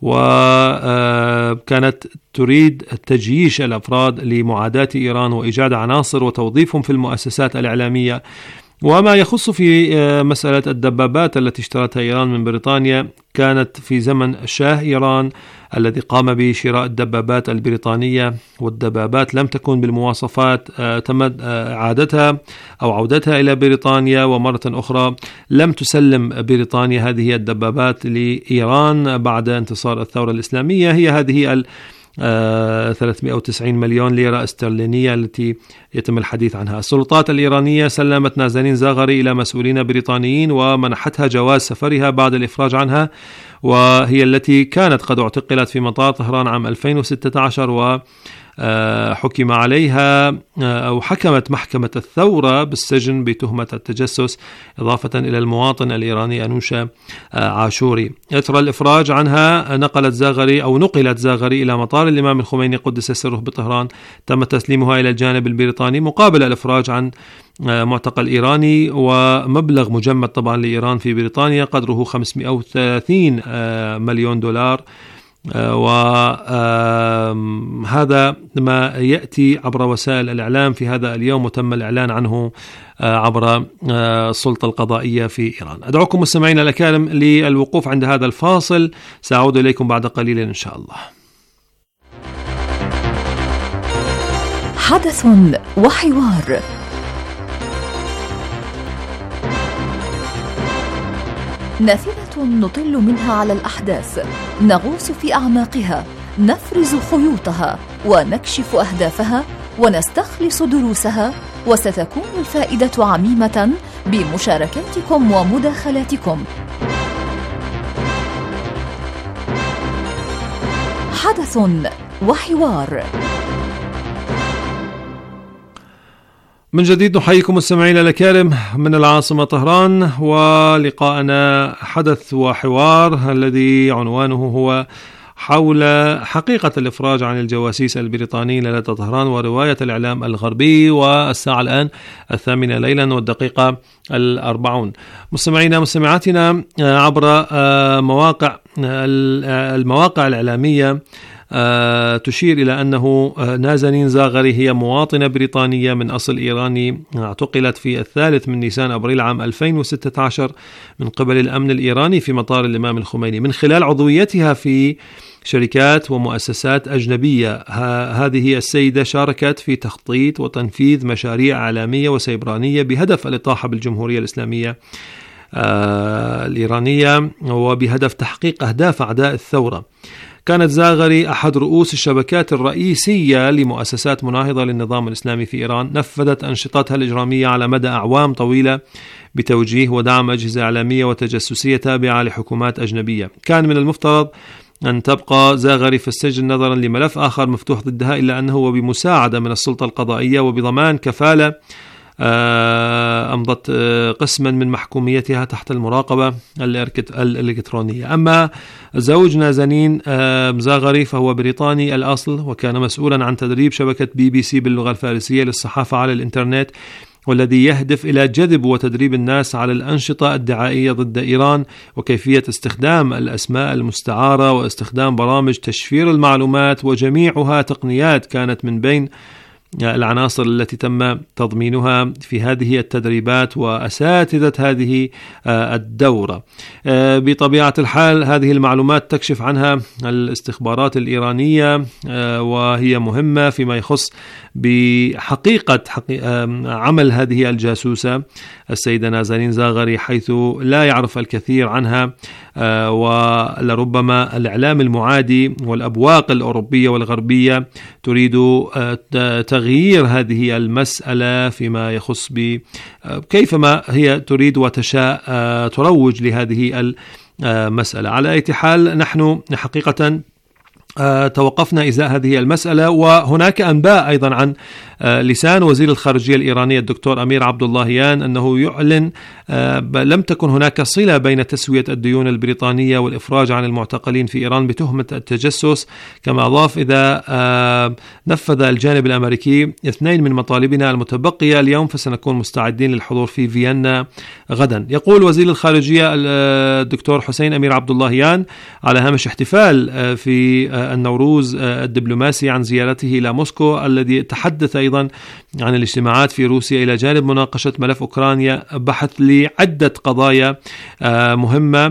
[SPEAKER 6] وكانت تريد تجييش الأفراد لمعاداة إيران وإيجاد عناصر وتوظيفهم في المؤسسات الإعلامية. وما يخص في مسألة الدبابات التي اشترتها إيران من بريطانيا، كانت في زمن شاه إيران الذي قام بشراء الدبابات البريطانية، والدبابات لم تكن بالمواصفات، تم إعادتها أو عودتها إلى بريطانيا، ومرة أخرى لم تسلم بريطانيا هذه الدبابات لإيران بعد انتصار الثورة الإسلامية. هي هذه آه ثلاثمائة وتسعين مليون ليرة استرلينية التي يتم الحديث عنها. السلطات الإيرانية سلمت نازنين زاغري إلى مسؤولين بريطانيين ومنحتها جواز سفرها بعد الإفراج عنها، وهي التي كانت قد اعتقلت في مطار طهران عام ألفين وستة عشر و حكم عليها أو حكمت محكمة الثورة بالسجن بتهمة التجسس، إضافة إلى المواطن الإيراني أنوشا عاشوري. إثر الإفراج عنها نقلت زاغري أو نقلت زاغري إلى مطار الإمام الخميني قدس سره بطهران، تم تسليمها إلى الجانب البريطاني مقابل الإفراج عن معتقل إيراني ومبلغ مجمد طبعا لإيران في بريطانيا قدره خمسمائة وثلاثين مليون دولار. وهذا ما يأتي عبر وسائل الإعلام في هذا اليوم، وتم الإعلان عنه عبر السلطة القضائية في إيران. أدعوكم مستمعينا الأكارم للوقوف عند هذا الفاصل، سأعود إليكم بعد قليل إن شاء الله.
[SPEAKER 4] حدث وحوار. نافذة نطل منها على الأحداث، نغوص في أعماقها، نفرز خيوطها ونكشف أهدافها ونستخلص دروسها، وستكون الفائدة عميمة بمشاركاتكم ومداخلاتكم. حدث وحوار.
[SPEAKER 6] من جديد نحييكم مستمعينا الكرام من العاصمة طهران، ولقاءنا حدث وحوار الذي عنوانه هو حول حقيقة الإفراج عن الجواسيس البريطانيين لدى طهران ورواية الإعلام الغربي، والساعة الآن الثامنة ليلا والدقيقة الأربعون. مستمعينا مستمعاتنا عبر مواقع المواقع الإعلامية تشير إلى أنه نازنين زاغري هي مواطنة بريطانية من أصل إيراني اعتقلت في الثالث من نيسان أبريل عام ألفين وستة عشر من قبل الأمن الإيراني في مطار الإمام الخميني من خلال عضويتها في شركات ومؤسسات أجنبية. هذه السيدة شاركت في تخطيط وتنفيذ مشاريع إعلامية وسيبرانية بهدف الإطاحة بالجمهورية الإسلامية الإيرانية وبهدف تحقيق أهداف أعداء الثورة. كانت زاغري أحد رؤوس الشبكات الرئيسية لمؤسسات مناهضة للنظام الإسلامي في إيران، نفذت أنشطتها الإجرامية على مدى أعوام طويلة بتوجيه ودعم أجهزة إعلامية وتجسسية تابعة لحكومات أجنبية. كان من المفترض أن تبقى زاغري في السجن نظرا لملف آخر مفتوح ضدها، إلا أنه وبمساعدة من السلطة القضائية وبضمان كفالة أمضت قسما من محكوميتها تحت المراقبة الإلكترونية. أما زوج نازنين زاغري فهو بريطاني الأصل، وكان مسؤولا عن تدريب شبكة بي بي سي باللغة الفارسية للصحافة على الإنترنت، والذي يهدف إلى جذب وتدريب الناس على الأنشطة الدعائية ضد إيران وكيفية استخدام الأسماء المستعارة واستخدام برامج تشفير المعلومات، وجميعها تقنيات كانت من بين العناصر التي تم تضمينها في هذه التدريبات وأساتذة هذه الدورة. بطبيعة الحال هذه المعلومات تكشف عنها الاستخبارات الإيرانية، وهي مهمة فيما يخص بحقيقة عمل هذه الجاسوسة السيدة نازنين زاغري، حيث لا يعرف الكثير عنها، ولربما الإعلام المعادي والأبواق الأوروبية والغربية تريد تغيير هذه المسألة فيما يخص بكيفما هي تريد وتشاء تروج لهذه المسألة. على أي حال نحن حقيقة توقفنا إزاء هذه المسألة، وهناك أنباء أيضا عن لسان وزير الخارجية الإيراني الدكتور أمير عبد اللهيان أنه يعلن لم تكن هناك صلة بين تسوية الديون البريطانية والإفراج عن المعتقلين في إيران بتهمة التجسس. كما أضاف إذا نفذ الجانب الأمريكي اثنين من مطالبنا المتبقية اليوم فسنكون مستعدين للحضور في فيينا غدا. يقول وزير الخارجية الدكتور حسين أمير عبد اللهيان على هامش احتفال في النوروز الدبلوماسي عن زيارته إلى موسكو، الذي تحدث أيضا عن الاجتماعات في روسيا إلى جانب مناقشة ملف أوكرانيا، بحث لعدة قضايا مهمة،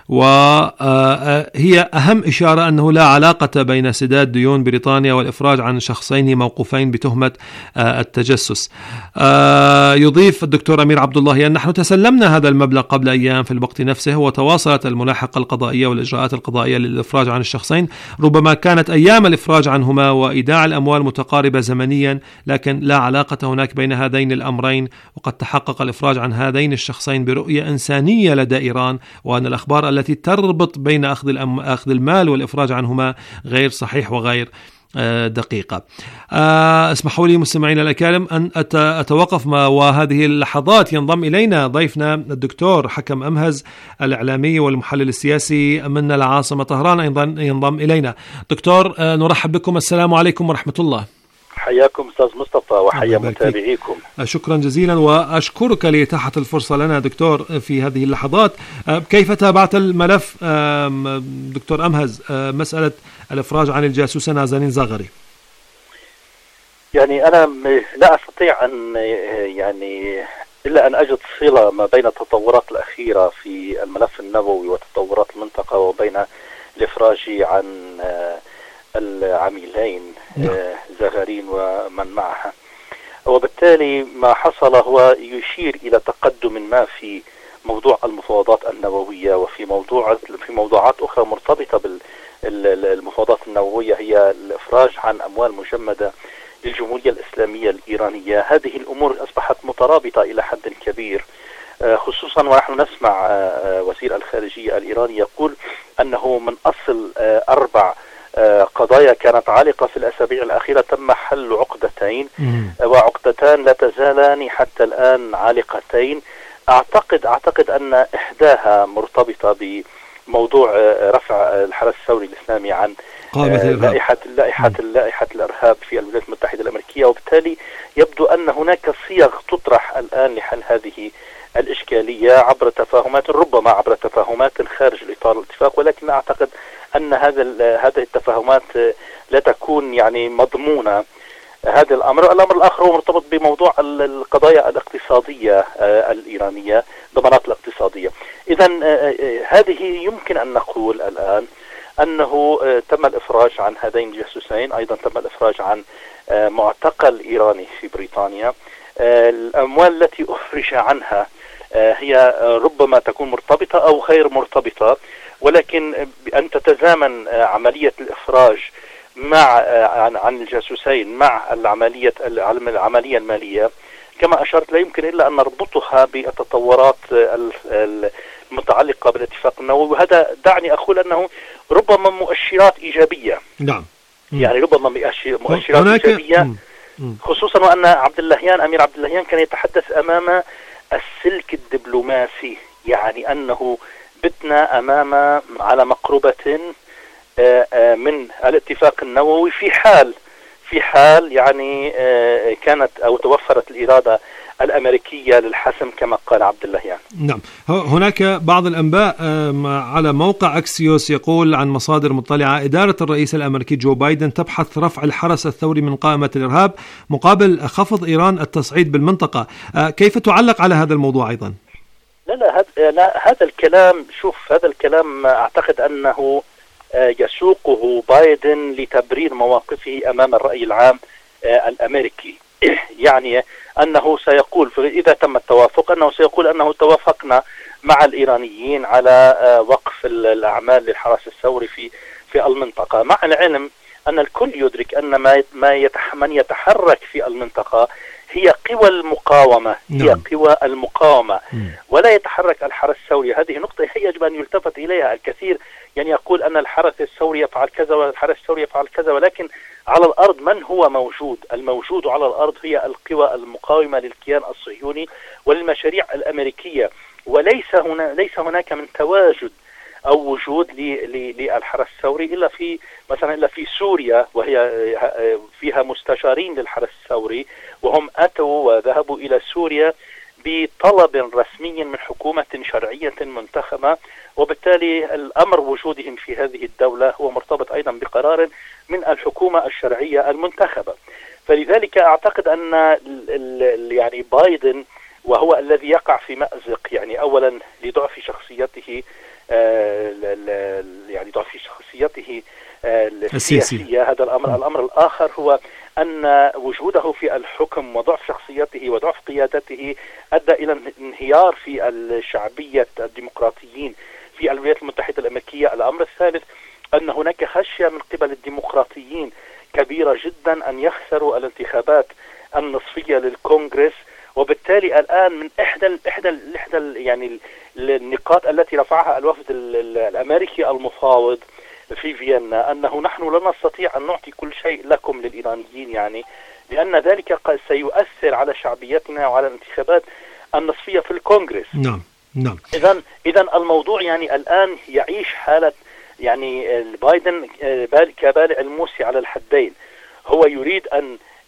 [SPEAKER 6] وهي أهم إشارة أنه لا علاقة بين سداد ديون بريطانيا والإفراج عن شخصين موقوفين بتهمة التجسس. يضيف الدكتور أمير عبد اللهيان نحن تسلمنا هذا المبلغ قبل أيام في الوقت نفسه، وتواصلت الملاحقة القضائية والإجراءات القضائية للإفراج عن الشخصين، ربما كانت أيام الإفراج عنهما وإيداع الأموال متقاربة زمنيا، لكن لا علاقة هناك بين هذين الأمرين، وقد تحقق الإفراج عن هذين الشخصين برؤية إنسانية لدى إيران، وأن الأخبار التي تربط بين أخذ, الأم... أخذ المال والإفراج عنهما غير صحيح وغير دقيقة. اسمحوا لي مستمعينا الأكارم أن أتوقف ما وهذه اللحظات ينضم إلينا ضيفنا الدكتور حكم أمهز الإعلامي والمحلل السياسي من العاصمة طهران، أيضا ينضم إلينا. دكتور نرحب بكم، السلام عليكم ورحمة الله.
[SPEAKER 9] حياكم أستاذ مصطفى وحيا متابعيكم.
[SPEAKER 6] شكرا جزيلا وأشكرك لإتاحة الفرصة لنا دكتور في هذه اللحظات. كيف تابعت الملف دكتور أمهز، مسألة الإفراج عن الجاسوسة نازنين زاغري؟
[SPEAKER 9] يعني أنا لا أستطيع أن يعني إلا أن أجد صلة ما بين التطورات الأخيرة في الملف النووي وتطورات المنطقة وبين الإفراج عن العميلين زاغرين ومن معها، وبالتالي ما حصل هو يشير إلى تقدم ما في موضوع المفاوضات النووية وفي موضوع في موضوعات أخرى مرتبطة بالمفاوضات النووية، هي الإفراج عن أموال مجمدة للجمهورية الإسلامية الإيرانية. هذه الأمور أصبحت مترابطة إلى حد كبير، خصوصا ونحن نسمع وزير الخارجية الإيراني يقول أنه من أصل أربع قضايا كانت عالقة في الأسابيع الأخيرة تم حل عقدتين، وعقدتان لا تزالان حتى الآن عالقتين. أعتقد أعتقد أن إحداها مرتبطة بموضوع رفع الحرس الثوري الإسلامي عن لائحة لائحة لائحة الإرهاب في الولايات المتحدة الأمريكية، وبالتالي يبدو أن هناك صيغ تطرح الآن لحل هذه الإشكالية عبر تفاهمات، ربما عبر تفاهمات خارج الإطار الاتفاق، ولكن أعتقد أن هذا هذه التفاهمات لا تكون يعني مضمونة. هذا الأمر الأمر الآخر هو مرتبط بموضوع القضايا الاقتصادية الإيرانية، ضمانات الاقتصادية. إذن هذه يمكن أن نقول الآن أنه تم الإفراج عن هذين الجاسوسين، أيضا تم الإفراج عن معتقل إيراني في بريطانيا. الأموال التي أفرج عنها هي ربما تكون مرتبطة أو غير مرتبطة، ولكن أن تتزامن عملية الإفراج مع عن, عن الجاسوسين مع العملية العملية المالية كما أشرت لا يمكن إلا أن نربطها بالتطورات المتعلقة بالاتفاق النووي، وهذا دعني أقول أنه ربما مؤشرات إيجابية.
[SPEAKER 6] نعم.
[SPEAKER 9] يعني ربما مؤشرات إيجابية، خصوصا وأن عبد اللهيان أمير عبد اللهيان كان يتحدث أمام السلك الدبلوماسي، يعني أنه بتنا أمام على مقربة من الاتفاق النووي في حال في حال يعني كانت أو توفرت الإرادة الأمريكية للحسم كما قال عبد اللهيان.
[SPEAKER 6] نعم، هناك بعض الأنباء على موقع أكسيوس يقول عن مصادر مطلعة إدارة الرئيس الأمريكي جو بايدن تبحث رفع الحرس الثوري من قائمة الإرهاب مقابل خفض إيران التصعيد بالمنطقة. كيف تعلق على هذا الموضوع أيضا؟
[SPEAKER 9] لا لا هذا لا هذا الكلام شوف هذا الكلام أعتقد أنه يسوقه بايدن لتبرير مواقفه أمام الرأي العام الأمريكي. يعني أنه سيقول إذا تم التوافق أنه سيقول أنه توافقنا مع الإيرانيين على وقف الأعمال للحرس الثوري في في المنطقة، مع العلم أن الكل يدرك أن ما ما من يتحرك في المنطقة هي قوى المقاومة، هي قوى المقاومة ولا يتحرك الحرس الثوري. هذه نقطة يجب أن يلتفت إليها. الكثير يعني يقول أن الحرس الثوري يفعل كذا والحرس الثوري يفعل كذا، ولكن على الأرض من هو موجود؟ الموجود على الأرض هي القوى المقاومة للكيان الصهيوني وللمشاريع الأمريكية، وليس هنا ليس هناك من تواجد أو وجود للحرس الثوري إلا في مثلا إلا في سوريا، وهي فيها مستشارين للحرس الثوري، وهم أتوا وذهبوا إلى سوريا بطلب رسمي من حكومة شرعية منتخبة، وبالتالي الأمر وجودهم في هذه الدولة هو مرتبط أيضا بقرار من الحكومة الشرعية المنتخبة. فلذلك أعتقد أن يعني بايدن وهو الذي يقع في مأزق، يعني أولا لضعف شخصيته يعني ضعف شخصيته السياسية، هذا الأمر. الأمر الآخر هو أن وجوده في الحكم وضعف شخصيته وضعف قيادته أدى إلى انهيار في الشعبية الديمقراطيين في الولايات المتحدة الأمريكية. الأمر الثالث أن هناك خشية من قبل الديمقراطيين كبيرة جدا أن يخسروا الانتخابات النصفية للكونغرس، وبالتالي الآن من إحدى إحدى إحدى يعني النقاط التي رفعها الوفد الأمريكي المفاوض في فيينا أنه نحن لا نستطيع أن نعطي كل شيء لكم للإيرانيين، يعني لأن ذلك قد سيؤثر على شعبيتنا وعلى الانتخابات النصفية في الكونغرس.
[SPEAKER 6] نعم نعم.
[SPEAKER 9] إذن إذن الموضوع يعني الآن يعيش حالة يعني بايدن كبالع الموسى على الحدين. هو يريد أن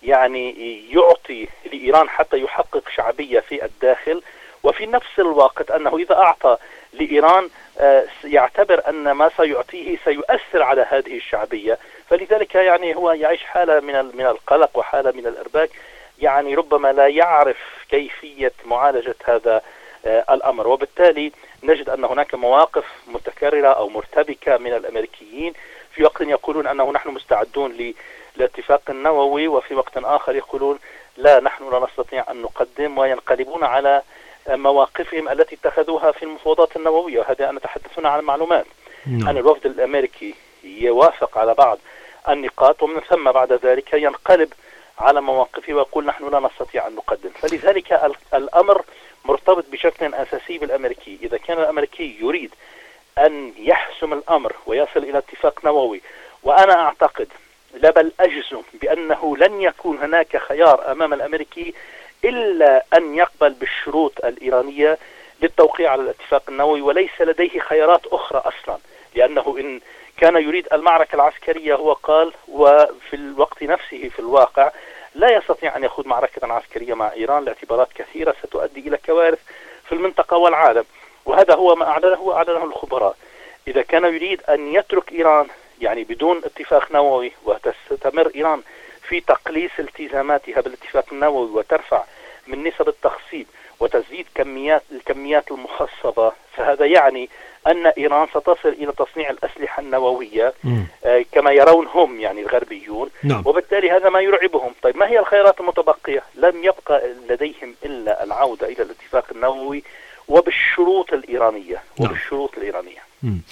[SPEAKER 9] يعني يعطي لإيران حتى يحقق شعبية في الداخل، وفي نفس الوقت أنه إذا أعطى لإيران يعتبر أن ما سيعطيه سيؤثر على هذه الشعبية، فلذلك يعني هو يعيش حالة من من القلق وحالة من الإرباك، يعني ربما لا يعرف كيفية معالجة هذا الأمر. وبالتالي نجد أن هناك مواقف متكررة أو مرتبكة من الأمريكيين، في وقت يقولون أنه نحن مستعدون للاتفاق النووي، وفي وقت آخر يقولون لا نحن لا نستطيع أن نقدم، وينقلبون على مواقفهم التي اتخذوها في المفاوضات النووية. وهذا أنا تحدثنا عن معلومات no. أن الوفد الأمريكي يوافق على بعض النقاط، ومن ثم بعد ذلك ينقلب على مواقفه ويقول نحن لا نستطيع أن نقدم. فلذلك الأمر مرتبط بشكل أساسي بالأمريكي. إذا كان الأمريكي يريد أن يحسم الأمر ويصل إلى اتفاق نووي، وأنا أعتقد لا بل أجزم بأنه لن يكون هناك خيار أمام الأمريكي إلا أن يقبل بالشروط الإيرانية للتوقيع على الاتفاق النووي، وليس لديه خيارات أخرى أصلا، لأنه إن كان يريد المعركة العسكرية هو قال، وفي الوقت نفسه في الواقع لا يستطيع أن يخوض معركة عسكرية مع إيران لاعتبارات كثيرة ستؤدي إلى كوارث في المنطقة والعالم. وهذا هو ما أعلنه أعلنه الخبراء. إذا كان يريد أن يترك إيران يعني بدون اتفاق نووي، وتستمر إيران في تقليص التزاماتها بالاتفاق النووي وترفع من نسب التخصيب وتزيد كميات الكميات المخصبة، فهذا يعني أن إيران ستصل إلى تصنيع الأسلحة النووية آه كما يرون هم يعني الغربيون. نعم. وبالتالي هذا ما يرعبهم. طيب ما هي الخيارات المتبقية؟ لم يبقى لديهم إلا العودة إلى الاتفاق النووي وبالشروط الإيرانية. نعم. وبالشروط الإيرانية.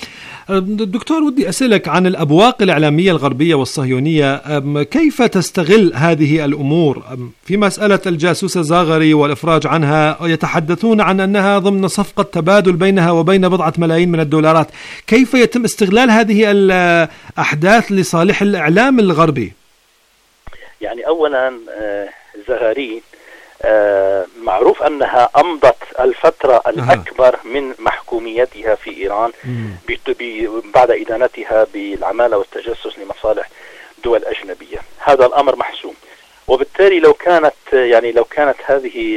[SPEAKER 6] دكتور، ودي أسألك عن الأبواق الإعلامية الغربية والصهيونية، كيف تستغل هذه الأمور في مسألة الجاسوس الزاغري والإفراج عنها؟ يتحدثون عن أنها ضمن صفقة تبادل بينها وبين بضعة ملايين من الدولارات. كيف يتم استغلال هذه الأحداث لصالح الإعلام الغربي؟
[SPEAKER 9] يعني أولا زغاري آه معروف أنها أمضت الفترة الأكبر من محكوميتها في إيران بعد إدانتها بالعمالة والتجسس لمصالح دول أجنبية. هذا الأمر محسوم، وبالتالي لو كانت يعني لو كانت هذه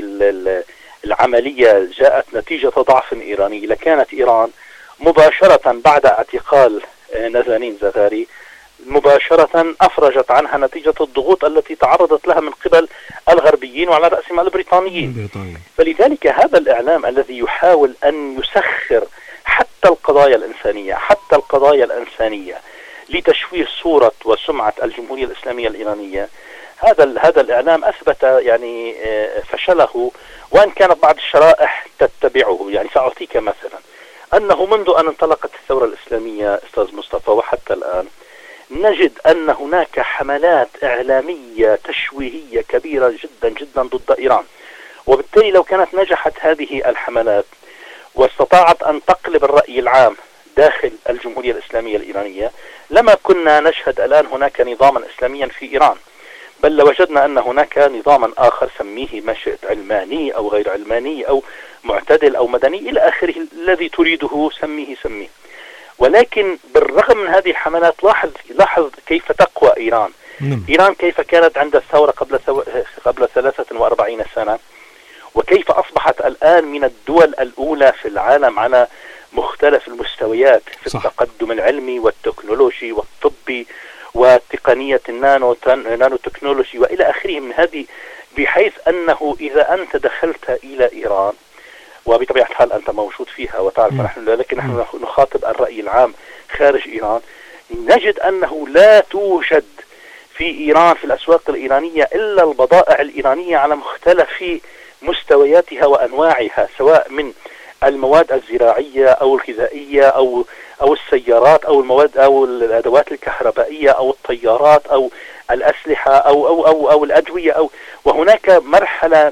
[SPEAKER 9] العملية جاءت نتيجة ضعف إيراني، لكانت إيران مباشرة بعد اعتقال نازنين زغاري مباشرة أفرجت عنها نتيجة الضغوط التي تعرضت لها من قبل الغربيين وعلى رأسهم البريطانيين. فلذلك هذا الإعلام الذي يحاول أن يسخر حتى القضايا الإنسانية حتى القضايا الإنسانية لتشويه صورة وسمعة الجمهورية الإسلامية الإيرانية، هذا هذا الإعلام أثبت يعني فشله، وأن كانت بعض الشرائح تتبعه. يعني سأعطيك مثلا أنه منذ أن انطلقت الثورة الإسلامية أستاذ مصطفى وحتى الآن نجد أن هناك حملات إعلامية تشويهية كبيرة جدا جدا ضد إيران. وبالتالي لو كانت نجحت هذه الحملات واستطاعت أن تقلب الرأي العام داخل الجمهورية الإسلامية الإيرانية، لما كنا نشهد الآن هناك نظاما إسلاميا في إيران، بل لوجدنا أن هناك نظاما آخر سميه ما شئت، علماني أو غير علماني أو معتدل أو مدني إلى آخره، الذي تريده سميه سميه. ولكن بالرغم من هذه الحملات لاحظ لاحظ كيف تقوى إيران. مم. إيران كيف كانت عند الثورة قبل ثو... قبل ثلاثة وأربعين سنة، وكيف أصبحت الآن من الدول الأولى في العالم على مختلف المستويات في صح. التقدم العلمي والتكنولوجي والطبي وتقنية النانو نانو تكنولوجي وإلى آخره من هذه، بحيث أنه إذا أنت دخلت إلى إيران وبطبيعة الحال أنت موجود فيها وتعرف نحن، لكن نحن نخاطب الرأي العام خارج إيران، نجد أنه لا توجد في إيران في الأسواق الإيرانية إلا البضائع الإيرانية على مختلف مستوياتها وأنواعها، سواء من المواد الزراعية أو الغذائية أو أو السيارات أو المواد أو الأدوات الكهربائية أو الطيارات أو الأسلحة أو أو أو, أو الأدوية أو وهناك مرحلة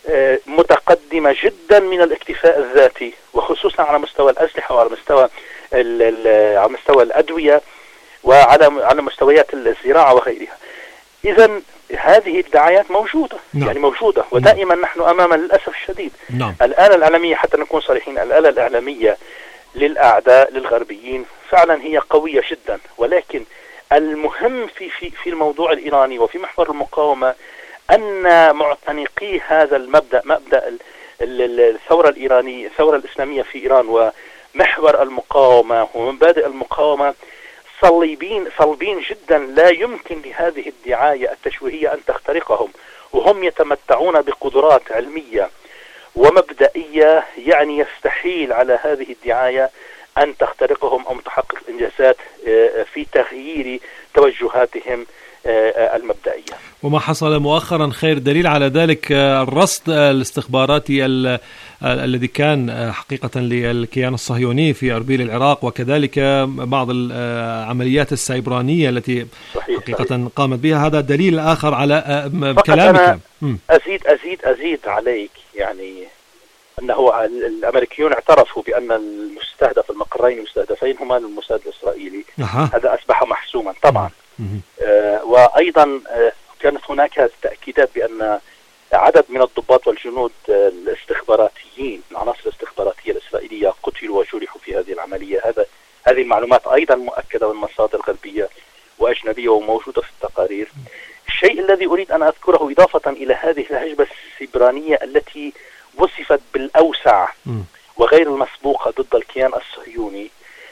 [SPEAKER 9] متقدمة جدا من الاكتفاء الذاتي، وخصوصا على مستوى الأسلحة وعلى مستوى على مستوى الأدوية وعلى على مستويات الزراعة وغيرها. إذا هذه الدعايات موجودة. نعم. يعني موجودة، ودائما نحن أمام للأسف الشديد. نعم. الآلة الإعلامية، حتى نكون صريحين، الآلة الإعلامية للأعداء للغربيين فعلا هي قوية جدا، ولكن المهم في في في الموضوع الإيراني وفي محور المقاومة أن معتنقي هذا المبدأ، مبدأ الثورة الإيرانية، الثورة الإسلامية في إيران ومحور المقاومة ومبادئ المقاومة، صليبين صلبين جدا. لا يمكن لهذه الدعاية التشويهية أن تخترقهم، وهم يتمتعون بقدرات علمية ومبدئية، يعني يستحيل على هذه الدعاية أن تخترقهم أو تحقق إنجازات في تغيير توجهاتهم المبدئية.
[SPEAKER 6] وما حصل مؤخرا خير دليل على ذلك الرصد الاستخباراتي الذي كان حقيقة للكيان الصهيوني في أربيل العراق، وكذلك بعض العمليات السيبرانية التي صحيح حقيقة صحيح. قامت بها. هذا دليل آخر على كلامك.
[SPEAKER 9] أزيد أزيد أزيد عليك، يعني أنه الأمريكيون اعترفوا بأن المستهدف المقرين المستهدفين هما الموساد الإسرائيلي. أه. هذا أصبح محسوما طبعا. آه وأيضا آه كانت هناك تأكيدات بأن عدد من الضباط والجنود آه الاستخباراتيين، العناصر الاستخباراتية الإسرائيلية قتلوا وجرحوا في هذه العملية. هذا هذه المعلومات أيضا مؤكدة من مصادر غربية وأجنبية وموجودة في التقارير. الشيء الذي أريد أن أذكره إضافة إلى هذه الهجمة السيبرانية التي وصفت بالأوسع وغير المسبوقة ضد الكيان الصهيوني،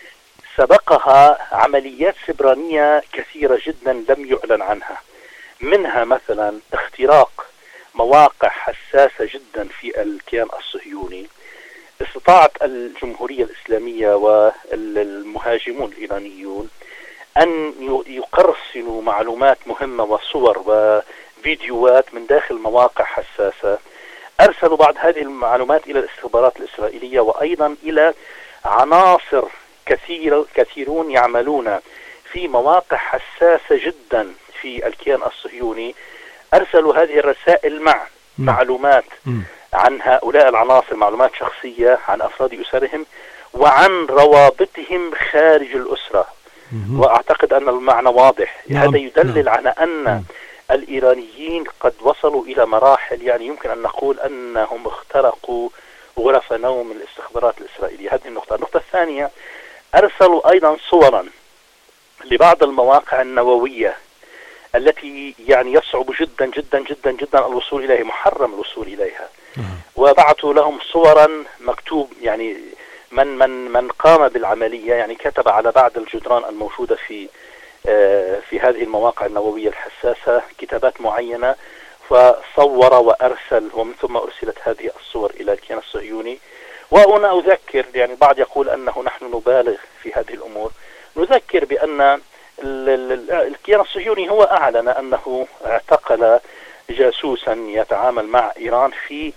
[SPEAKER 9] سبقها عمليات سيبرانية كثيرة جدا لم يعلن عنها. منها مثلا اختراق مواقع حساسة جدا في الكيان الصهيوني. استطاعت الجمهورية الإسلامية والمهاجمون الإيرانيون أن يقرصنوا معلومات مهمة وصور وفيديوهات من داخل مواقع حساسة. أرسلوا بعض هذه المعلومات إلى الاستخبارات الإسرائيلية وأيضا إلى عناصر كثير كثيرون يعملون في مواقع حساسة جدا في الكيان الصهيوني. أرسلوا هذه الرسائل مع م. معلومات م. عن هؤلاء العناصر، معلومات شخصية عن أفراد أسرهم وعن روابطهم خارج الأسرة. م. وأعتقد أن المعنى واضح. نعم. هذا يدلل نعم. على أن م. الإيرانيين قد وصلوا إلى مراحل، يعني يمكن أن نقول أنهم اخترقوا غرف نوم الاستخبارات الإسرائيلية. هذه النقطة. النقطة الثانية، أرسلوا أيضا صورا لبعض المواقع النووية التي يعني يصعب جدا جدا جدا جدا الوصول إليها، محرم الوصول إليها. وبعثوا لهم صورا مكتوب، يعني من من من قام بالعملية يعني كتب على بعض الجدران الموجودة في في هذه المواقع النووية الحساسة كتابات معينة، فصور وأرسل، ومن ثم أرسلت هذه الصور إلى الكيان الصهيوني. وأنا أذكر، يعني بعض يقول أنه نحن نبالغ في هذه الأمور، نذكر بأن الكيان الصهيوني هو أعلن أنه اعتقل جاسوسا يتعامل مع إيران في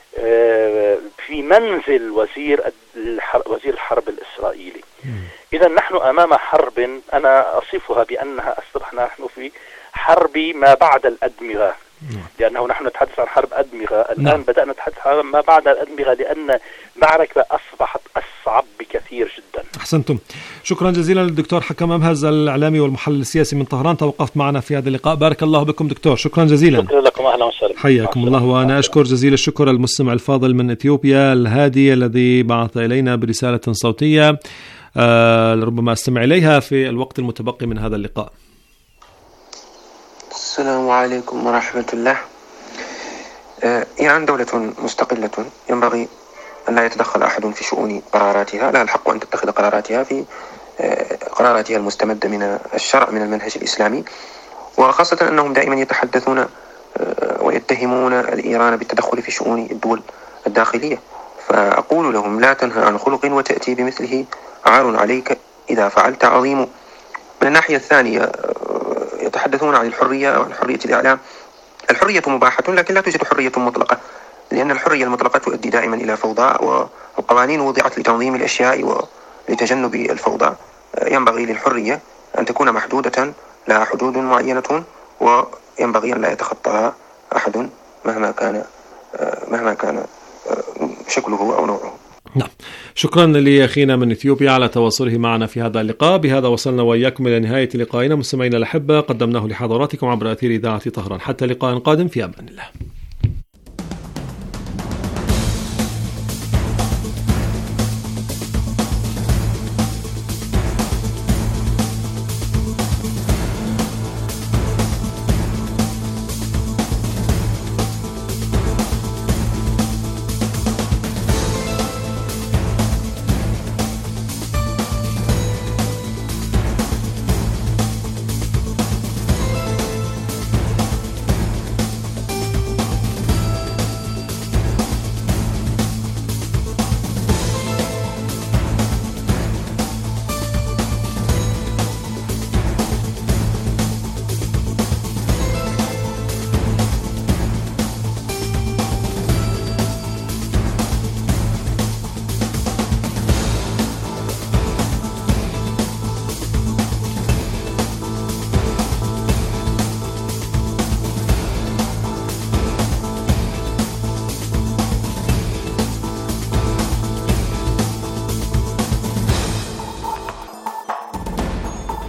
[SPEAKER 9] في منزل وزير وزير الحرب الإسرائيلي. إذا نحن أمام حرب أنا أصفها بأنها أصبحنا نحن في حرب ما بعد الأدمغة، لأنه نحن نتحدث عن حرب أدمغة الآن. نعم. بدأنا نتحدث عن ما بعد الأدمغة لأن معركة أصبحت أصعب بكثير جدا.
[SPEAKER 6] أحسنتم، شكرا جزيلا للدكتور حكم أمهز الإعلامي والمحلل السياسي من طهران، توقفت معنا في هذا اللقاء. بارك الله بكم دكتور، شكرا جزيلا.
[SPEAKER 9] شكرا لكم، أهلا وسهلا.
[SPEAKER 6] حياكم الله. وأنا أشكر جزيل الشكر المستمع الفاضل من إثيوبيا الهادي الذي بعث إلينا برسالة صوتية آه ربما أستمع إليها في الوقت المتبقي من هذا اللقاء.
[SPEAKER 10] السلام عليكم ورحمة الله. إيران دولة مستقلة، ينبغي أن لا يتدخل أحد في شؤون قراراتها، لها الحق أن تتخذ قراراتها في قراراتها المستمدة من الشرع من المنهج الإسلامي، وخاصة أنهم دائما يتحدثون ويتهمون الإيران بالتدخل في شؤون الدول الداخلية. فأقول لهم لا تنهى عن خلق وتأتي بمثله، عار عليك إذا فعلت عظيم. من الناحية الثانية يتحدثون عن الحرية وعن حرية الإعلام. الحرية مباحة لكن لا توجد حرية مطلقة، لأن الحرية المطلقة تؤدي دائما إلى فوضى، والقوانين وضعت لتنظيم الأشياء ولتجنب الفوضى. ينبغي للحرية أن تكون محدودة، لها حدود معينة وينبغي أن لا يتخطاها أحد مهما كان مهما كان شكله أو نوعه.
[SPEAKER 6] نعم، شكرا لأخينا من إثيوبيا على تواصله معنا في هذا اللقاء. بهذا وصلنا وإياكم إلى نهاية لقائنا مستمعينا الأحبة، قدمناه لحضراتكم عبر أثير إذاعة طهران. حتى لقاء قادم، في أمان الله.